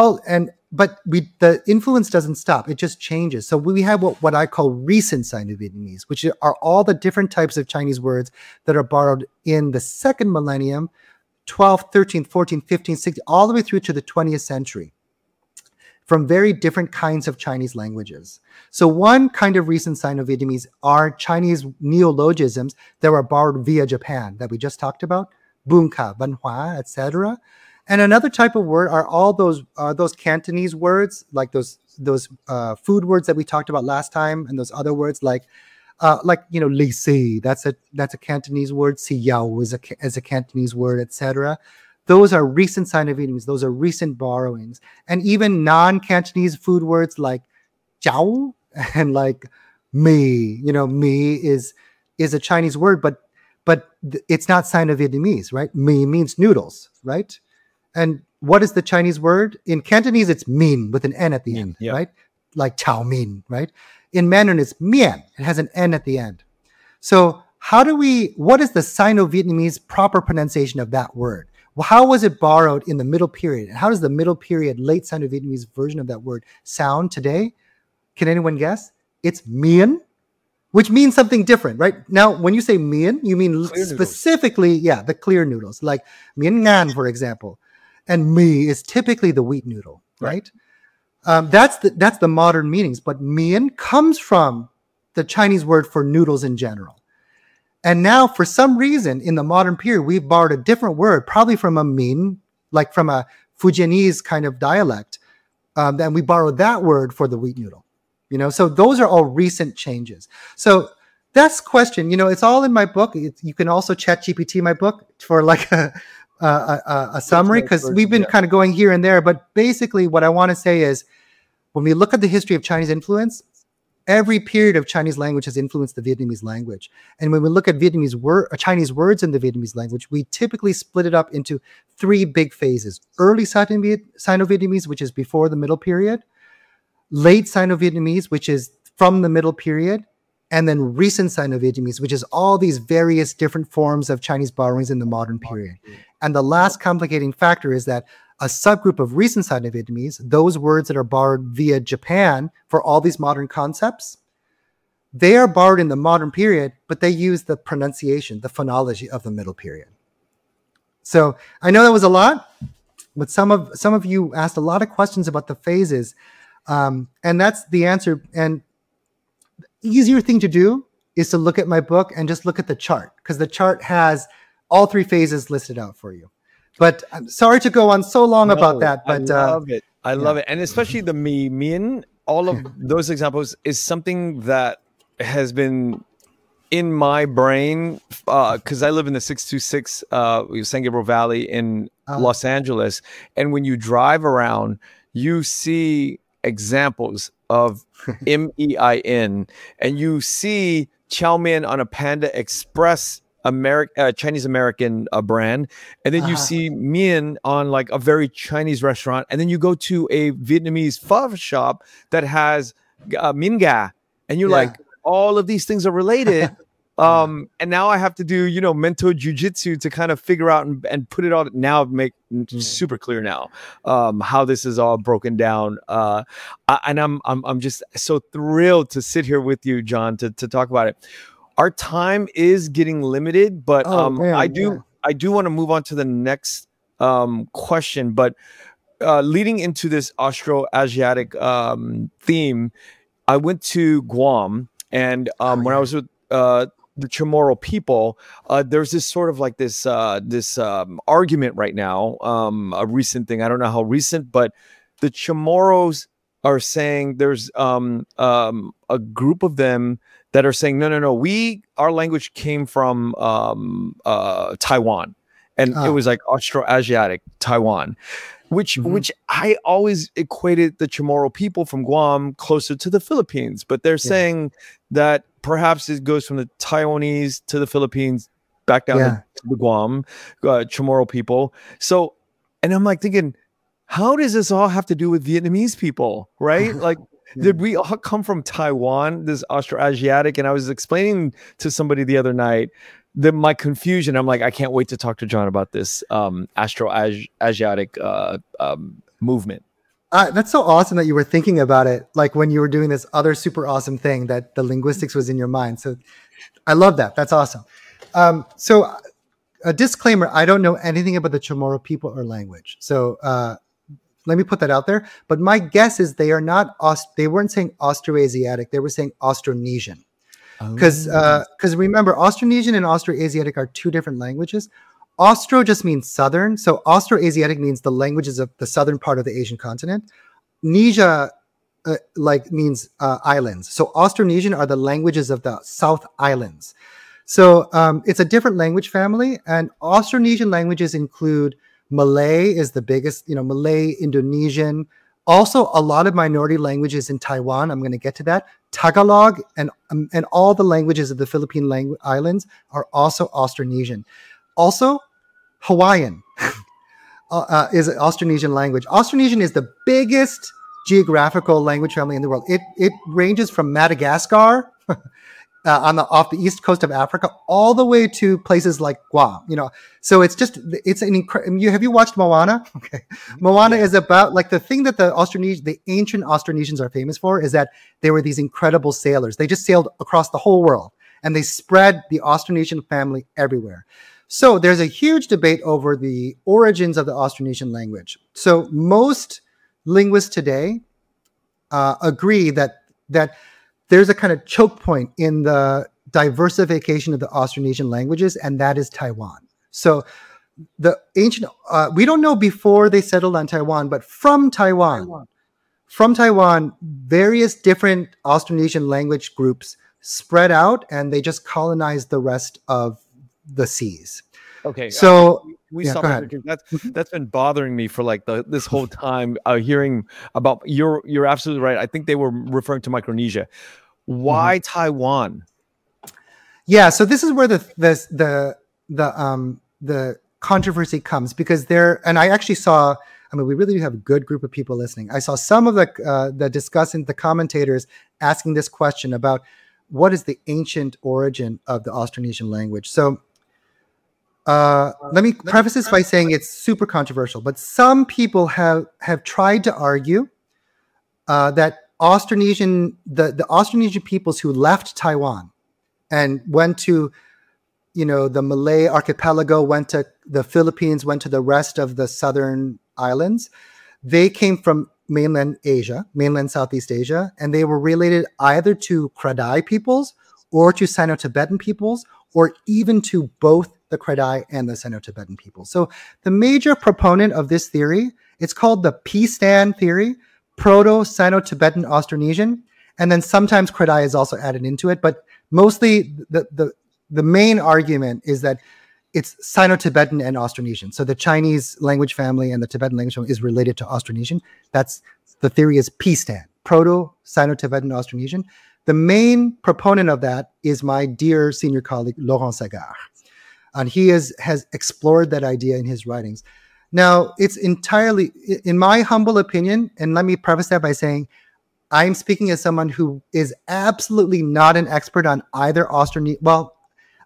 the influence doesn't stop; it just changes. So we have what I call recent Sino-Vietnamese, which are all the different types of Chinese words that are borrowed in the second millennium, 12th, 13th, 14th, 15th, 16th, all the way through to the 20th century, from very different kinds of Chinese languages. So one kind of recent Sino-Vietnamese are Chinese neologisms that were borrowed via Japan that we just talked about, bunka, banhua, etc. And another type of word are all those Cantonese words, like those food words that we talked about last time, and those other words like li si, that's a Cantonese word, si yao is a Cantonese word, etc. Those are recent Sino-Vietnamese. Those are recent borrowings. And even non-Cantonese food words like jiao and like mi. Mi is a Chinese word, but it's not Sino-Vietnamese, right? Mi means noodles, right? And what is the Chinese word? In Cantonese, it's min with an N at the end, right? Like chao min, right? In Mandarin, it's mian. It has an N at the end. So what is the Sino-Vietnamese proper pronunciation of that word? Well, how was it borrowed in the Middle Period? And how does the Middle Period, late Sino-Vietnamese version of that word sound today? Can anyone guess? It's mien, which means something different, right? Now, when you say mien, you mean clear specifically, the clear noodles, like mien ngan, for example. And mi is typically the wheat noodle, right? That's the modern meanings. But mien comes from the Chinese word for noodles in general. And now, for some reason, in the modern period, we've borrowed a different word, probably from a Min, like from a Fujianese kind of dialect. And we borrowed that word for the wheat noodle. So those are all recent changes. So that's question. It's all in my book. You can also chat GPT my book for like a summary, because we've been kind of going here and there. But basically, what I want to say is, when we look at the history of Chinese influence, every period of Chinese language has influenced the Vietnamese language. And when we look at Chinese words in the Vietnamese language, we typically split it up into three big phases. Early Sino-Vietnamese, which is before the Middle Period. Late Sino-Vietnamese, which is from the Middle Period. And then recent Sino-Vietnamese, which is all these various different forms of Chinese borrowings in the modern period. And the last complicating factor is that a subgroup of recent Sino-Vietnamese, those words that are borrowed via Japan for all these modern concepts, they are borrowed in the modern period, but they use the pronunciation, the phonology of the Middle Period. So I know that was a lot, but some of you asked a lot of questions about the phases, and that's the answer. And the easier thing to do is to look at my book and just look at the chart, because the chart has all three phases listed out for you. But I'm sorry to go on so long about that. But I love it. I love it. And especially the mien, all of those examples is something that has been in my brain because I live in the 626 San Gabriel Valley in Los Angeles. And when you drive around, you see examples of MEIN, and you see chow mein on a Panda Express Chinese American brand, and then you see mien on like a very Chinese restaurant, and then you go to a Vietnamese pho shop that has minh ga, and you're like, all of these things are related. And now I have to do, mental jujitsu to kind of figure out and put it all now, make super clear now, how this is all broken down. And I'm just so thrilled to sit here with you, John, to talk about it. Our time is getting limited, but I do want to move on to the next question. But leading into this Austro-Asiatic theme, I went to Guam, and when I was with the Chamorro people, there's this sort of like this argument right now, a recent thing. I don't know how recent, but the Chamorros are saying there's a group of them that are saying no, our language came from Taiwan, and it was like Austro-Asiatic Taiwan, which I always equated the Chamorro people from Guam closer to the Philippines, but they're saying that perhaps it goes from the Taiwanese to the Philippines back down to the Guam Chamorro people. So, and I'm like thinking, how does this all have to do with Vietnamese people, right? Like, did we all come from Taiwan, this Austro-Asiatic? And I was explaining to somebody the other night my confusion. I'm like, I can't wait to talk to John about this Austro-Asiatic movement. That's so awesome that you were thinking about it, like when you were doing this other super awesome thing, that the linguistics was in your mind. So I love that. That's awesome. So a disclaimer, I don't know anything about the Chamorro people or language. So let me put that out there. But my guess is they are not, they weren't saying Austroasiatic, they were saying Austronesian. Because remember, Austronesian and Austroasiatic are two different languages. Austro just means southern. So Austroasiatic means the languages of the southern part of the Asian continent. Nesia means islands. So Austronesian are the languages of the South Islands. So it's a different language family. And Austronesian languages include Malay is the biggest, Malay, Indonesian. Also, a lot of minority languages in Taiwan. I'm going to get to that. Tagalog and all the languages of the Philippine islands are also Austronesian. Also, Hawaiian is an Austronesian language. Austronesian is the biggest geographical language family in the world. It ranges from Madagascar off the east coast of Africa all the way to places like Guam. So it's an incredible. Have you watched Moana? Okay, Moana is about like the thing that the ancient Austronesians are famous for is that they were these incredible sailors. They just sailed across the whole world and they spread the Austronesian family everywhere. So there's a huge debate over the origins of the Austronesian language. So most linguists today agree that there's a kind of choke point in the diversification of the Austronesian languages, and that is Taiwan. So the ancient, we don't know before they settled on Taiwan, but from Taiwan, various different Austronesian language groups spread out, and they just colonized the rest of the seas. Okay, so we stop right there. That's been bothering me for like this whole time. Hearing about you're absolutely right. I think they were referring to Micronesia. Why Taiwan? Yeah, so this is where the controversy comes, because and I actually saw. I mean, we really do have a good group of people listening. I saw some of the commentators asking this question about what is the ancient origin of the Austronesian language. So let me preface this by saying it's super controversial, but some people have tried to argue that Austronesian, the Austronesian peoples who left Taiwan and went to, the Malay archipelago, went to the Philippines, went to the rest of the southern islands, they came from mainland Southeast Asia, and they were related either to Kradai peoples or to Sino-Tibetan peoples, or even to both the Kradai and the Sino-Tibetan peoples. So the major proponent of this theory, it's called the PSTAN theory, Proto-Sino-Tibetan Austronesian, and then sometimes Kradai is also added into it, but mostly the main argument is that it's Sino-Tibetan and Austronesian. So the Chinese language family and the Tibetan language family is related to Austronesian. That's the theory is PSTAN, Proto-Sino-Tibetan Austronesian. The main proponent of that is my dear senior colleague, Laurent Sagard. And he has explored that idea in his writings. Now, it's entirely, in my humble opinion, and let me preface that by saying, I'm speaking as someone who is absolutely not an expert on either Austronesian. Well,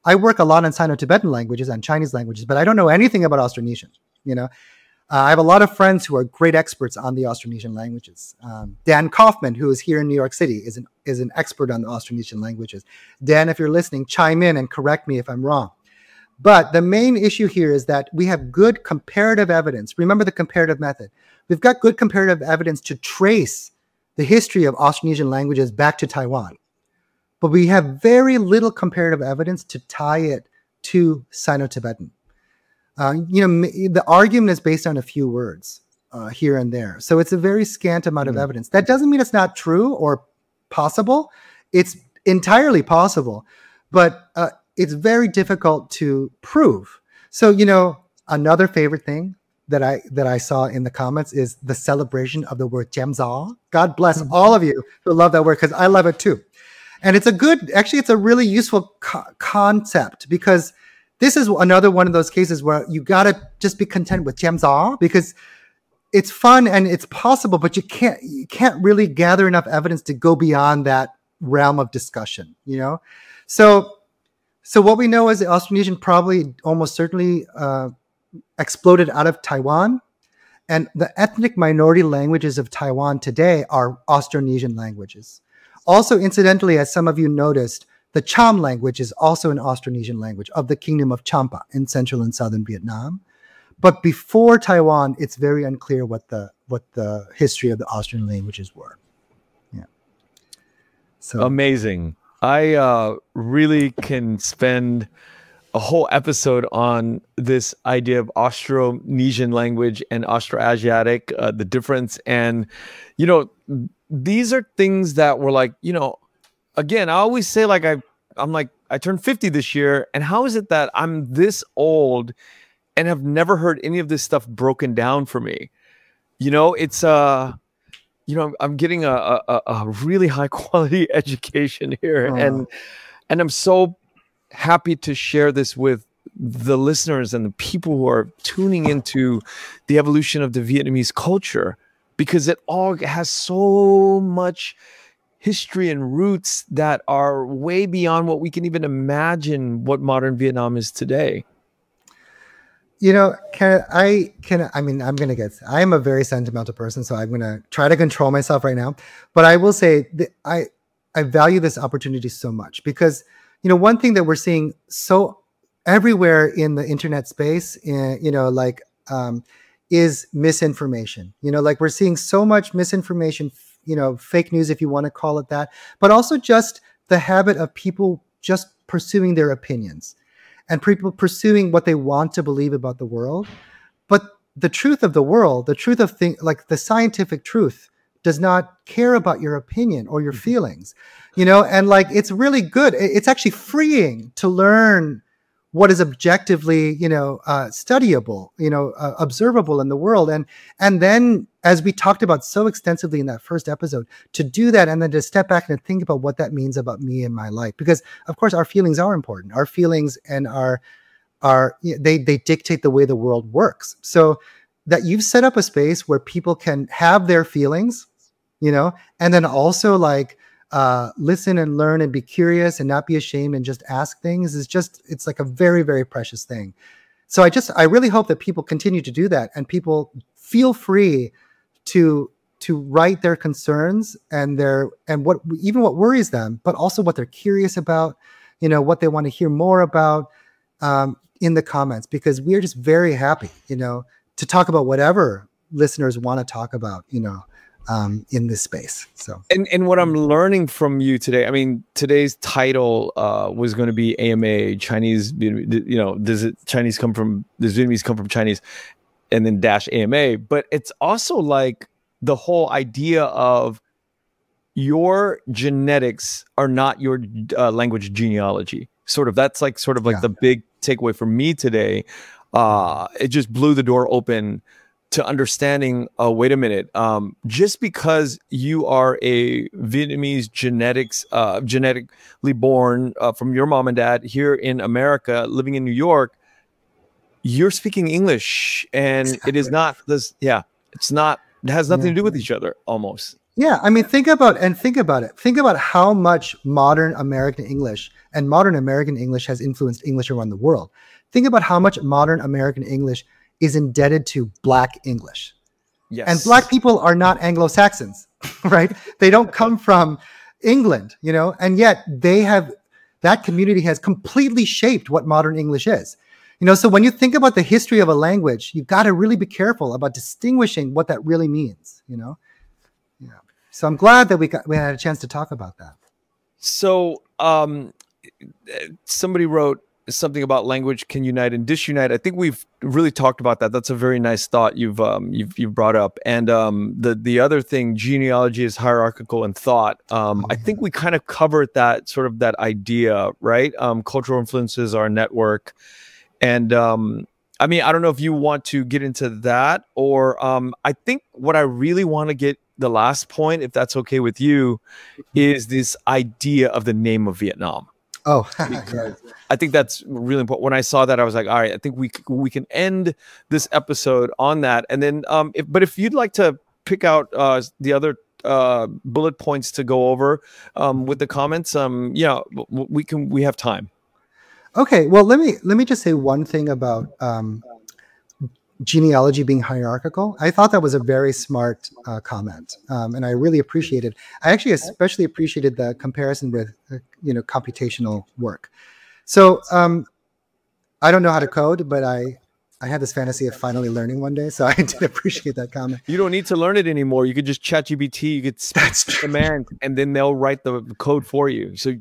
I work a lot on Sino-Tibetan languages and Chinese languages, but I don't know anything about Austronesian. You know, I have a lot of friends who are great experts on the Austronesian languages. Dan Kaufman, who is here in New York City, is an expert on the Austronesian languages. Dan, if you're listening, chime in and correct me if I'm wrong. But the main issue here is that we have good comparative evidence. Remember the comparative method. We've got good comparative evidence to trace the history of Austronesian languages back to Taiwan. But we have very little comparative evidence to tie it to Sino-Tibetan. The argument is based on a few words here and there. So it's a very scant amount of evidence. That doesn't mean it's not true or possible. It's entirely possible, but it's very difficult to prove. So, another favorite thing that I saw in the comments is the celebration of the word Jiamza. God bless all of you who love that word, because I love it too. And it's a really useful concept, because this is another one of those cases where you got to just be content with Jiamza, because it's fun and it's possible, but you can't really gather enough evidence to go beyond that realm of discussion, So what we know is the Austronesian probably almost certainly exploded out of Taiwan, and the ethnic minority languages of Taiwan today are Austronesian languages. Also, incidentally, as some of you noticed, the Cham language is also an Austronesian language of the Kingdom of Champa in central and southern Vietnam. But before Taiwan, it's very unclear what the history of the Austrian languages were. Yeah. So amazing. I really can spend a whole episode on this idea of Austronesian language and Austroasiatic, the difference. And, these are things that were like, again, I always say I turned 50 this year. And how is it that I'm this old and have never heard any of this stuff broken down for me? It's I'm getting a really high quality education here, and I'm so happy to share this with the listeners and the people who are tuning into the evolution of the Vietnamese culture, because it all has so much history and roots that are way beyond what we can even imagine what modern Vietnam is today. I am a very sentimental person, so I'm going to try to control myself right now. But I will say that I value this opportunity so much, because, one thing that we're seeing so everywhere in the internet space, is misinformation. We're seeing so much misinformation, fake news, if you want to call it that, but also just the habit of people just pursuing their opinions and people pursuing what they want to believe about the world. But the truth of the world, the truth of things, like the scientific truth, does not care about your opinion or your feelings, and it's really good. It's actually freeing to learn what is objectively, studyable, observable in the world. And then, as we talked about so extensively in that first episode, to do that and then to step back and think about what that means about me and my life. Because of course our feelings are important. Our feelings and they dictate the way the world works. So that you've set up a space where people can have their feelings, and then also listen and learn and be curious and not be ashamed and just ask things it's like a very, very precious thing. So I really hope that people continue to do that, and people feel free to write their concerns and what worries them, but also what they're curious about, what they want to hear more about in the comments, because we're just very happy, to talk about whatever listeners want to talk about, in this space. So, and what I'm learning from you today, today's title was going to be AMA Chinese, does Vietnamese come from Chinese, and then dash AMA, but it's also like the whole idea of your genetics are not your language genealogy. That's the big takeaway for me today. It just blew the door open to understanding, wait a minute, just because you are a Vietnamese genetically born from your mom and dad here in America, living in New York, you're speaking English, and exactly. It is not this. Yeah, it's not. It has nothing to do with each other, almost. Yeah, I mean, think about it. Think about how much modern American English and modern American English has influenced English around the world. Think about how much modern American English is indebted to Black English. Yes. And Black people are not Anglo-Saxons, right? They don't come from England, and yet that community has completely shaped what modern English is. So when you think about the history of a language, you've got to really be careful about distinguishing what that really means, Yeah. So I'm glad that we had a chance to talk about that. So somebody wrote something about language can unite and disunite. I think we've really talked about that. That's a very nice thought you've brought up. And the other thing, genealogy is hierarchical in thought. I think we kind of covered that sort of that idea, right? Cultural influences are a network. And I mean, I don't know if you want to get into that, or I think what I really want to get the last point, if that's okay with you, is this idea of the name of Vietnam. Oh, I think that's really important. When I saw that, I was like, all right, I think we can end this episode on that. And then, if you'd like to pick out the other bullet points to go over with the comments, we have time. Okay, well, let me just say one thing about genealogy being hierarchical. I thought that was a very smart comment, and I really appreciated. I actually especially appreciated the comparison with computational work. So I don't know how to code, but I had this fantasy of finally learning one day, so I did appreciate that comment. You don't need to learn it anymore. You could just ChatGPT. You could speak command, and then they'll write the code for you. So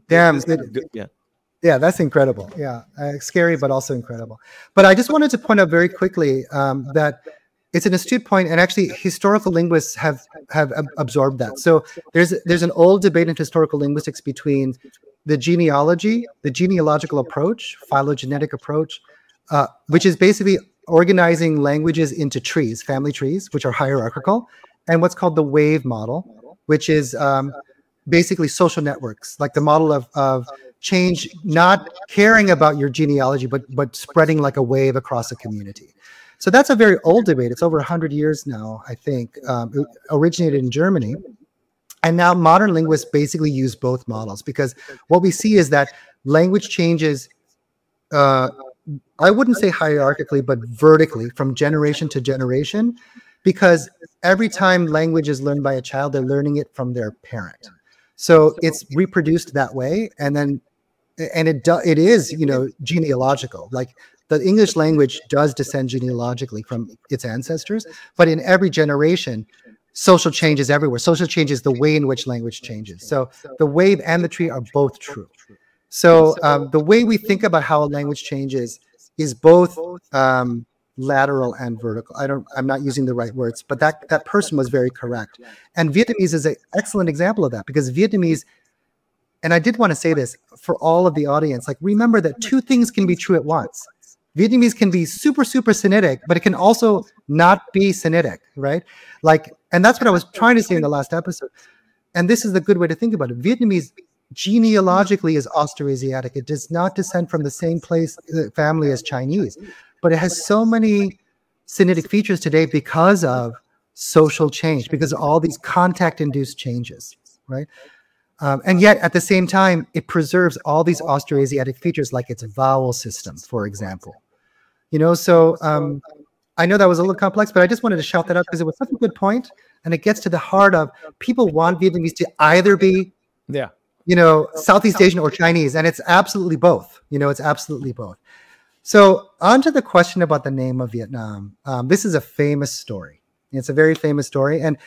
Yeah, that's incredible. Yeah, scary, but also incredible. But I just wanted to point out very quickly that it's an astute point, and actually historical linguists have absorbed that. So there's an old debate in historical linguistics between the genealogical approach, phylogenetic approach, which is basically organizing languages into trees, family trees, which are hierarchical, and what's called the wave model, which is basically social networks, like the model of change, not caring about your genealogy, but spreading like a wave across a community. So that's a very old debate. It's over 100 years now, I think. It originated in Germany. And now modern linguists basically use both models, because what we see is that language changes, I wouldn't say hierarchically, but vertically from generation to generation, because every time language is learned by a child, they're learning it from their parent. So it's reproduced that way. And it is, genealogical. Like the English language does descend genealogically from its ancestors, but in every generation, social change is everywhere. Social change is the way in which language changes. So the wave and the tree are both true. So the way we think about how a language changes is both lateral and vertical. I'm not using the right words, but that person was very correct. And Vietnamese is an excellent example of that, because Vietnamese, and I did want to say this for all of the audience, like, remember that two things can be true at once. Vietnamese can be super, super Sinitic, but it can also not be Sinitic, right? And that's what I was trying to say in the last episode. And this is the good way to think about it. Vietnamese genealogically is Austroasiatic. It does not descend from the same family as Chinese, but it has so many Sinitic features today because of social change, because of all these contact-induced changes, right? And yet, at the same time, it preserves all these Austroasiatic features, like its vowel system, for example. So I know that was a little complex, but I just wanted to shout that out because it was such a good point, and it gets to the heart of people want Vietnamese to either be, Southeast Asian or Chinese, and it's absolutely both. It's absolutely both. So on to the question about the name of Vietnam. This is a famous story. It's a very famous story, and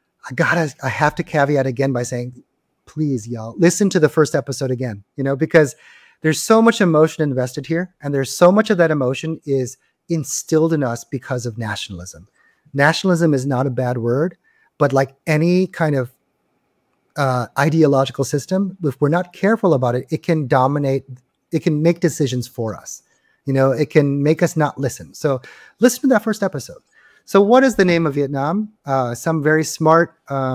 I have to caveat again by saying, please, y'all, listen to the first episode again, because there's so much emotion invested here, and there's so much of that emotion is instilled in us because of nationalism. Nationalism is not a bad word, but like any kind of ideological system, if we're not careful about it, it can dominate, it can make decisions for us. It can make us not listen. So listen to that first episode. So what is the name of Vietnam? Some very smart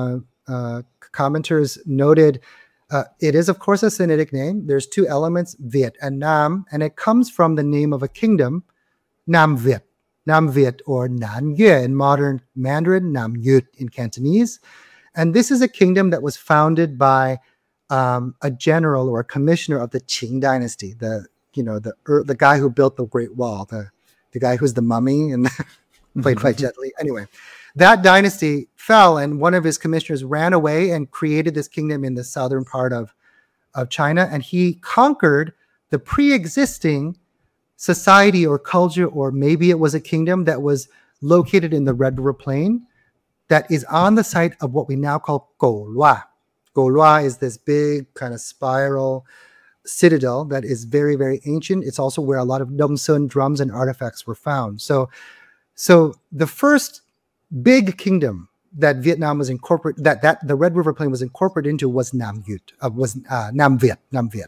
commenters noted it is, of course, a Sinitic name. There's two elements, Viet and Nam, and it comes from the name of a kingdom, Nam Viet or Nan Yue in modern Mandarin, Nam Yut in Cantonese. And this is a kingdom that was founded by a general or a commissioner of the Qing dynasty, the guy who built the Great Wall, the guy who's the mummy and played by Jet Li. Anyway, that dynasty fell, and one of his commissioners ran away and created this kingdom in the southern part of China, and he conquered the pre-existing society or culture, or maybe it was a kingdom that was located in the Red River Plain that is on the site of what we now call Golua. Golua is this big kind of spiral citadel that is very, very ancient. It's also where a lot of Nongsun drums and artifacts were found. So the first big kingdom that Vietnam was incorporated, that the Red River Plain was incorporated into, was Nam Viet.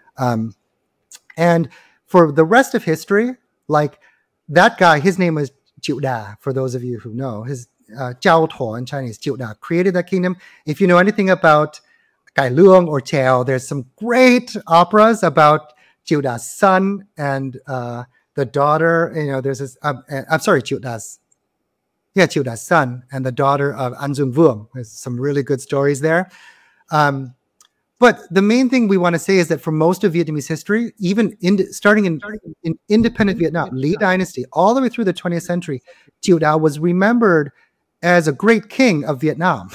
And for the rest of history, like that guy, his name was Jiu Da, for those of you who know. His Jiao To in Chinese, Jiu Da, created that kingdom. If you know anything about Kai Luong or Chao, there's some great operas about Jiu Da's son and the daughter. There's this, Jiu Da's son and the daughter of An Zung Vuong. There's some really good stories there. But the main thing we want to say is that for most of Vietnamese history, even starting in independent Vietnam, Lý Dynasty, all the way through the 20th century, Jiu Da was remembered as a great king of Vietnam.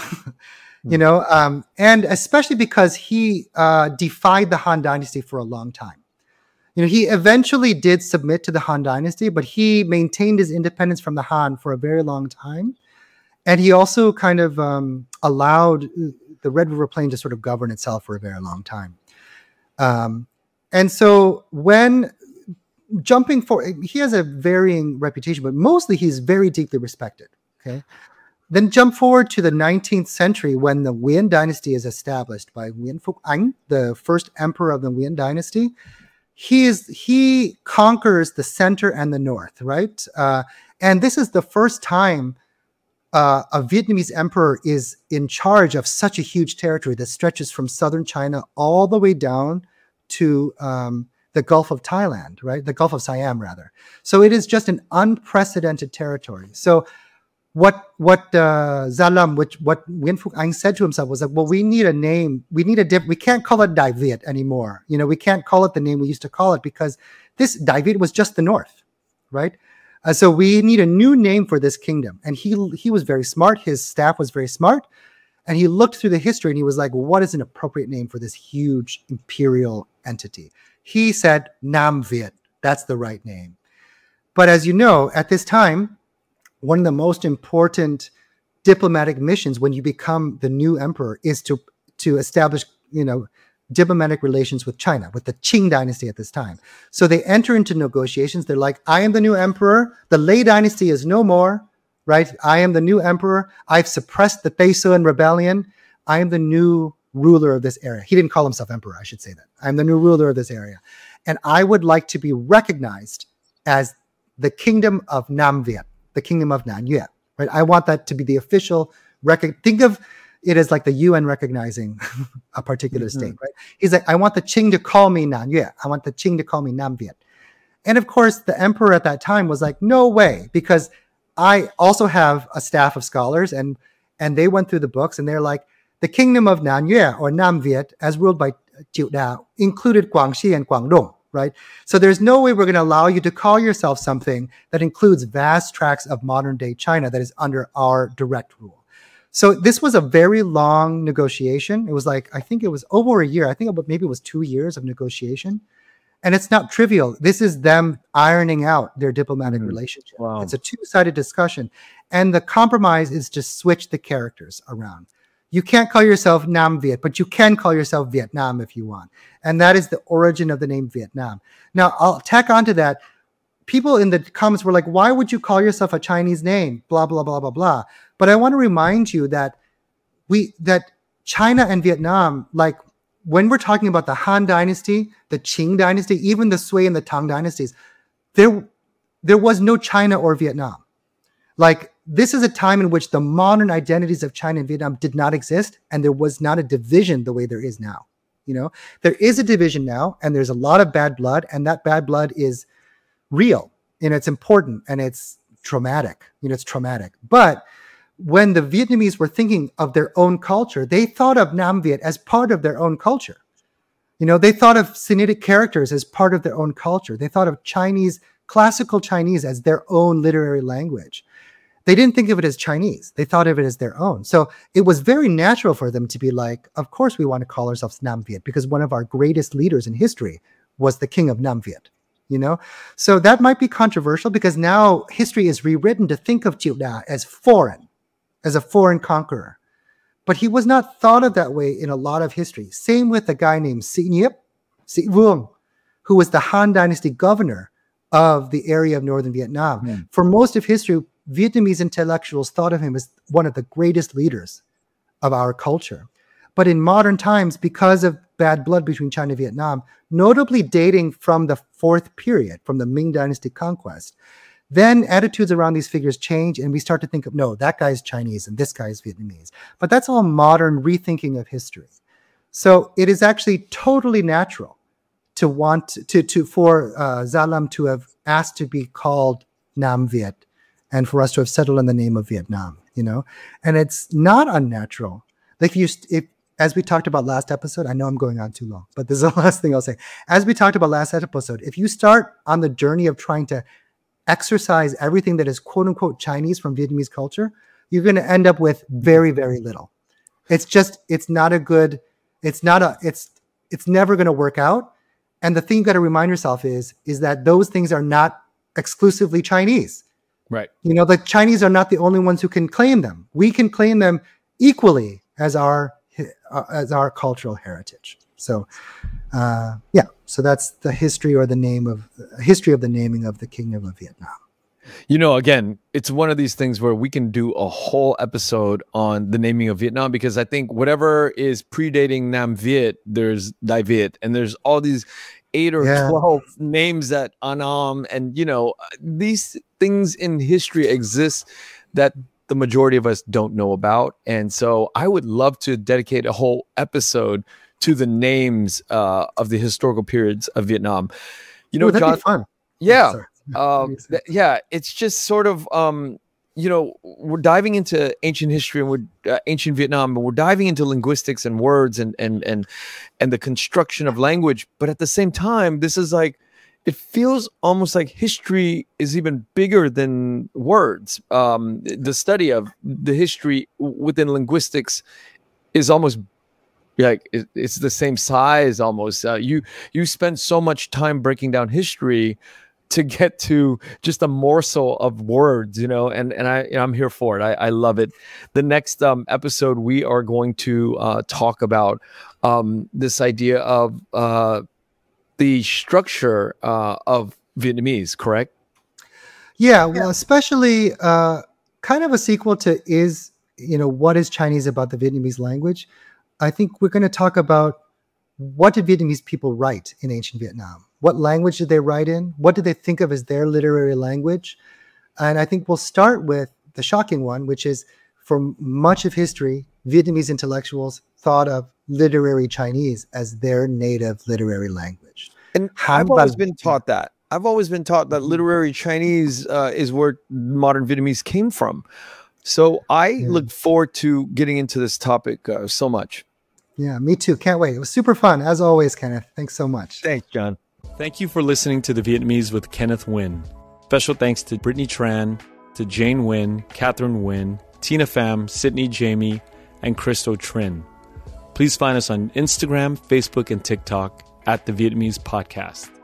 And especially because he defied the Han Dynasty for a long time. He eventually did submit to the Han Dynasty, but he maintained his independence from the Han for a very long time. And he also kind of allowed the Red River Plain to sort of govern itself for a very long time. And so when jumping forward, he has a varying reputation, but mostly he's very deeply respected. Okay. Then jump forward to the 19th century when the Nguyen dynasty is established by Nguyen Phuc Anh, the first emperor of the Nguyen dynasty. He conquers the center and the north, right? And this is the first time a Vietnamese emperor is in charge of such a huge territory that stretches from southern China all the way down to the Gulf of Thailand, right? The Gulf of Siam, rather. So it is just an unprecedented territory. So what Zalam, what Nguyen Phuc Anh said to himself was like, well, we need a name. We can't call it Dai Viet anymore. We can't call it the name we used to call it because this Dai Viet was just the north, right? So we need a new name for this kingdom. And he was very smart. His staff was very smart. And he looked through the history and he was like, what is an appropriate name for this huge imperial entity? He said, Nam Viet. That's the right name. But as you know, at this time, one of the most important diplomatic missions when you become the new emperor is to establish, diplomatic relations with China, with the Qing dynasty at this time. So they enter into negotiations. They're like, I am the new emperor. The Lei dynasty is no more, right? I am the new emperor. I've suppressed the Taysun rebellion. I am the new ruler of this area. He didn't call himself emperor, I should say that. I'm the new ruler of this area. And I would like to be recognized as the kingdom of Nam Viet, the kingdom of Nan Yue, right? I want that to be the official record. Think of it is like the UN recognizing a particular state, right? He's like, I want the Qing to call me Nan Yue. I want the Qing to call me Nam Viet. And of course, the emperor at that time was like, no way, because I also have a staff of scholars and they went through the books and they're like, the kingdom of Nan Yue or Nam Viet, as ruled by Jiu Da, included Guangxi and Guangdong, right? So there's no way we're going to allow you to call yourself something that includes vast tracts of modern day China that is under our direct rule. So this was a very long negotiation. It was like, I think it was over a year. I think maybe it was 2 years of negotiation. And it's not trivial. This is them ironing out their diplomatic relationship. Wow. It's a two-sided discussion. And the compromise is to switch the characters around. You can't call yourself Nam Viet, but you can call yourself Vietnam if you want. And that is the origin of the name Vietnam. Now, I'll tack onto that. People in the comments were like, why would you call yourself a Chinese name? Blah, blah, blah, blah, blah. But I want to remind you that China and Vietnam, like when we're talking about the Han Dynasty, the Qing Dynasty, even the Sui and the Tang dynasties, there was no China or Vietnam. Like this is a time in which the modern identities of China and Vietnam did not exist, and there was not a division the way there is now. There is a division now, and there's a lot of bad blood, and that bad blood is real, and it's important, and it's traumatic. It's traumatic. But when the Vietnamese were thinking of their own culture, they thought of Nam Viet as part of their own culture. They thought of Sinitic characters as part of their own culture. They thought of Chinese, classical Chinese, as their own literary language. They didn't think of it as Chinese. They thought of it as their own. So it was very natural for them to be like, of course we want to call ourselves Nam Viet, because one of our greatest leaders in history was the king of Nam Viet. So that might be controversial, because now history is rewritten to think of Chiu Da as foreign, as a foreign conqueror. But he was not thought of that way in a lot of history. Same with a guy named Si Nhiep, Si Vuong, who was the Han Dynasty governor of the area of northern Vietnam. For most of history, Vietnamese intellectuals thought of him as one of the greatest leaders of our culture. But in modern times, because of bad blood between China and Vietnam, notably dating from the 4th period, from the Ming Dynasty conquest, then attitudes around these figures change, and we start to think of, no, that guy's Chinese and this guy's Vietnamese. But that's all modern rethinking of history. So it is actually totally natural to want for Gia Lam to have asked to be called Nam Viet, and for us to have settled in the name of Vietnam, and it's not unnatural. Like if as we talked about last episode, I know I'm going on too long, but this is the last thing I'll say. As we talked about last episode, if you start on the journey of trying to exercise everything that is quote unquote Chinese from Vietnamese culture, you're going to end up with very, very little. It's never going to work out. And the thing you got to remind yourself is that those things are not exclusively Chinese. Right. The Chinese are not the only ones who can claim them. We can claim them equally as our cultural heritage. So, so that's the history of the naming of the Kingdom of Vietnam. Again, it's one of these things where we can do a whole episode on the naming of Vietnam, because I think whatever is predating Nam Viet, there's Dai Viet, and there's all these 8 or 12 names that Annam, and these things in history exist that the majority of us don't know about. And so I would love to dedicate a whole episode to the names of the historical periods of Vietnam. That'd John, be fun. Yeah. It's just sort of, we're diving into ancient history and ancient Vietnam, and we're diving into linguistics and words and the construction of language. But at the same time, this is like, it feels almost like history is even bigger than words. The study of the history within linguistics is almost like it's the same size almost. You spend so much time breaking down history to get to just a morsel of words, and I'm here for it. I love it. The next episode, we are going to talk about this idea of the structure of Vietnamese, correct? Yeah, well, especially kind of a sequel to what is Chinese about the Vietnamese language. I think we're going to talk about what did Vietnamese people write in ancient Vietnam? What language did they write in? What did they think of as their literary language? And I think we'll start with the shocking one, which is for much of history, Vietnamese intellectuals thought of literary Chinese as their native literary language. And I've always been taught that. Literary Chinese is where modern Vietnamese came from. So I look forward to getting into this topic so much. Yeah, me too. Can't wait. It was super fun. As always, Kenneth. Thanks so much. Thanks, John. Thank you for listening to The Vietnamese with Kenneth Nguyen. Special thanks to Brittany Tran, to Jane Nguyen, Catherine Nguyen, Tina Pham, Sydney Jamie, and Christo Trin. Please find us on Instagram, Facebook, and TikTok at The Vietnamese Podcast.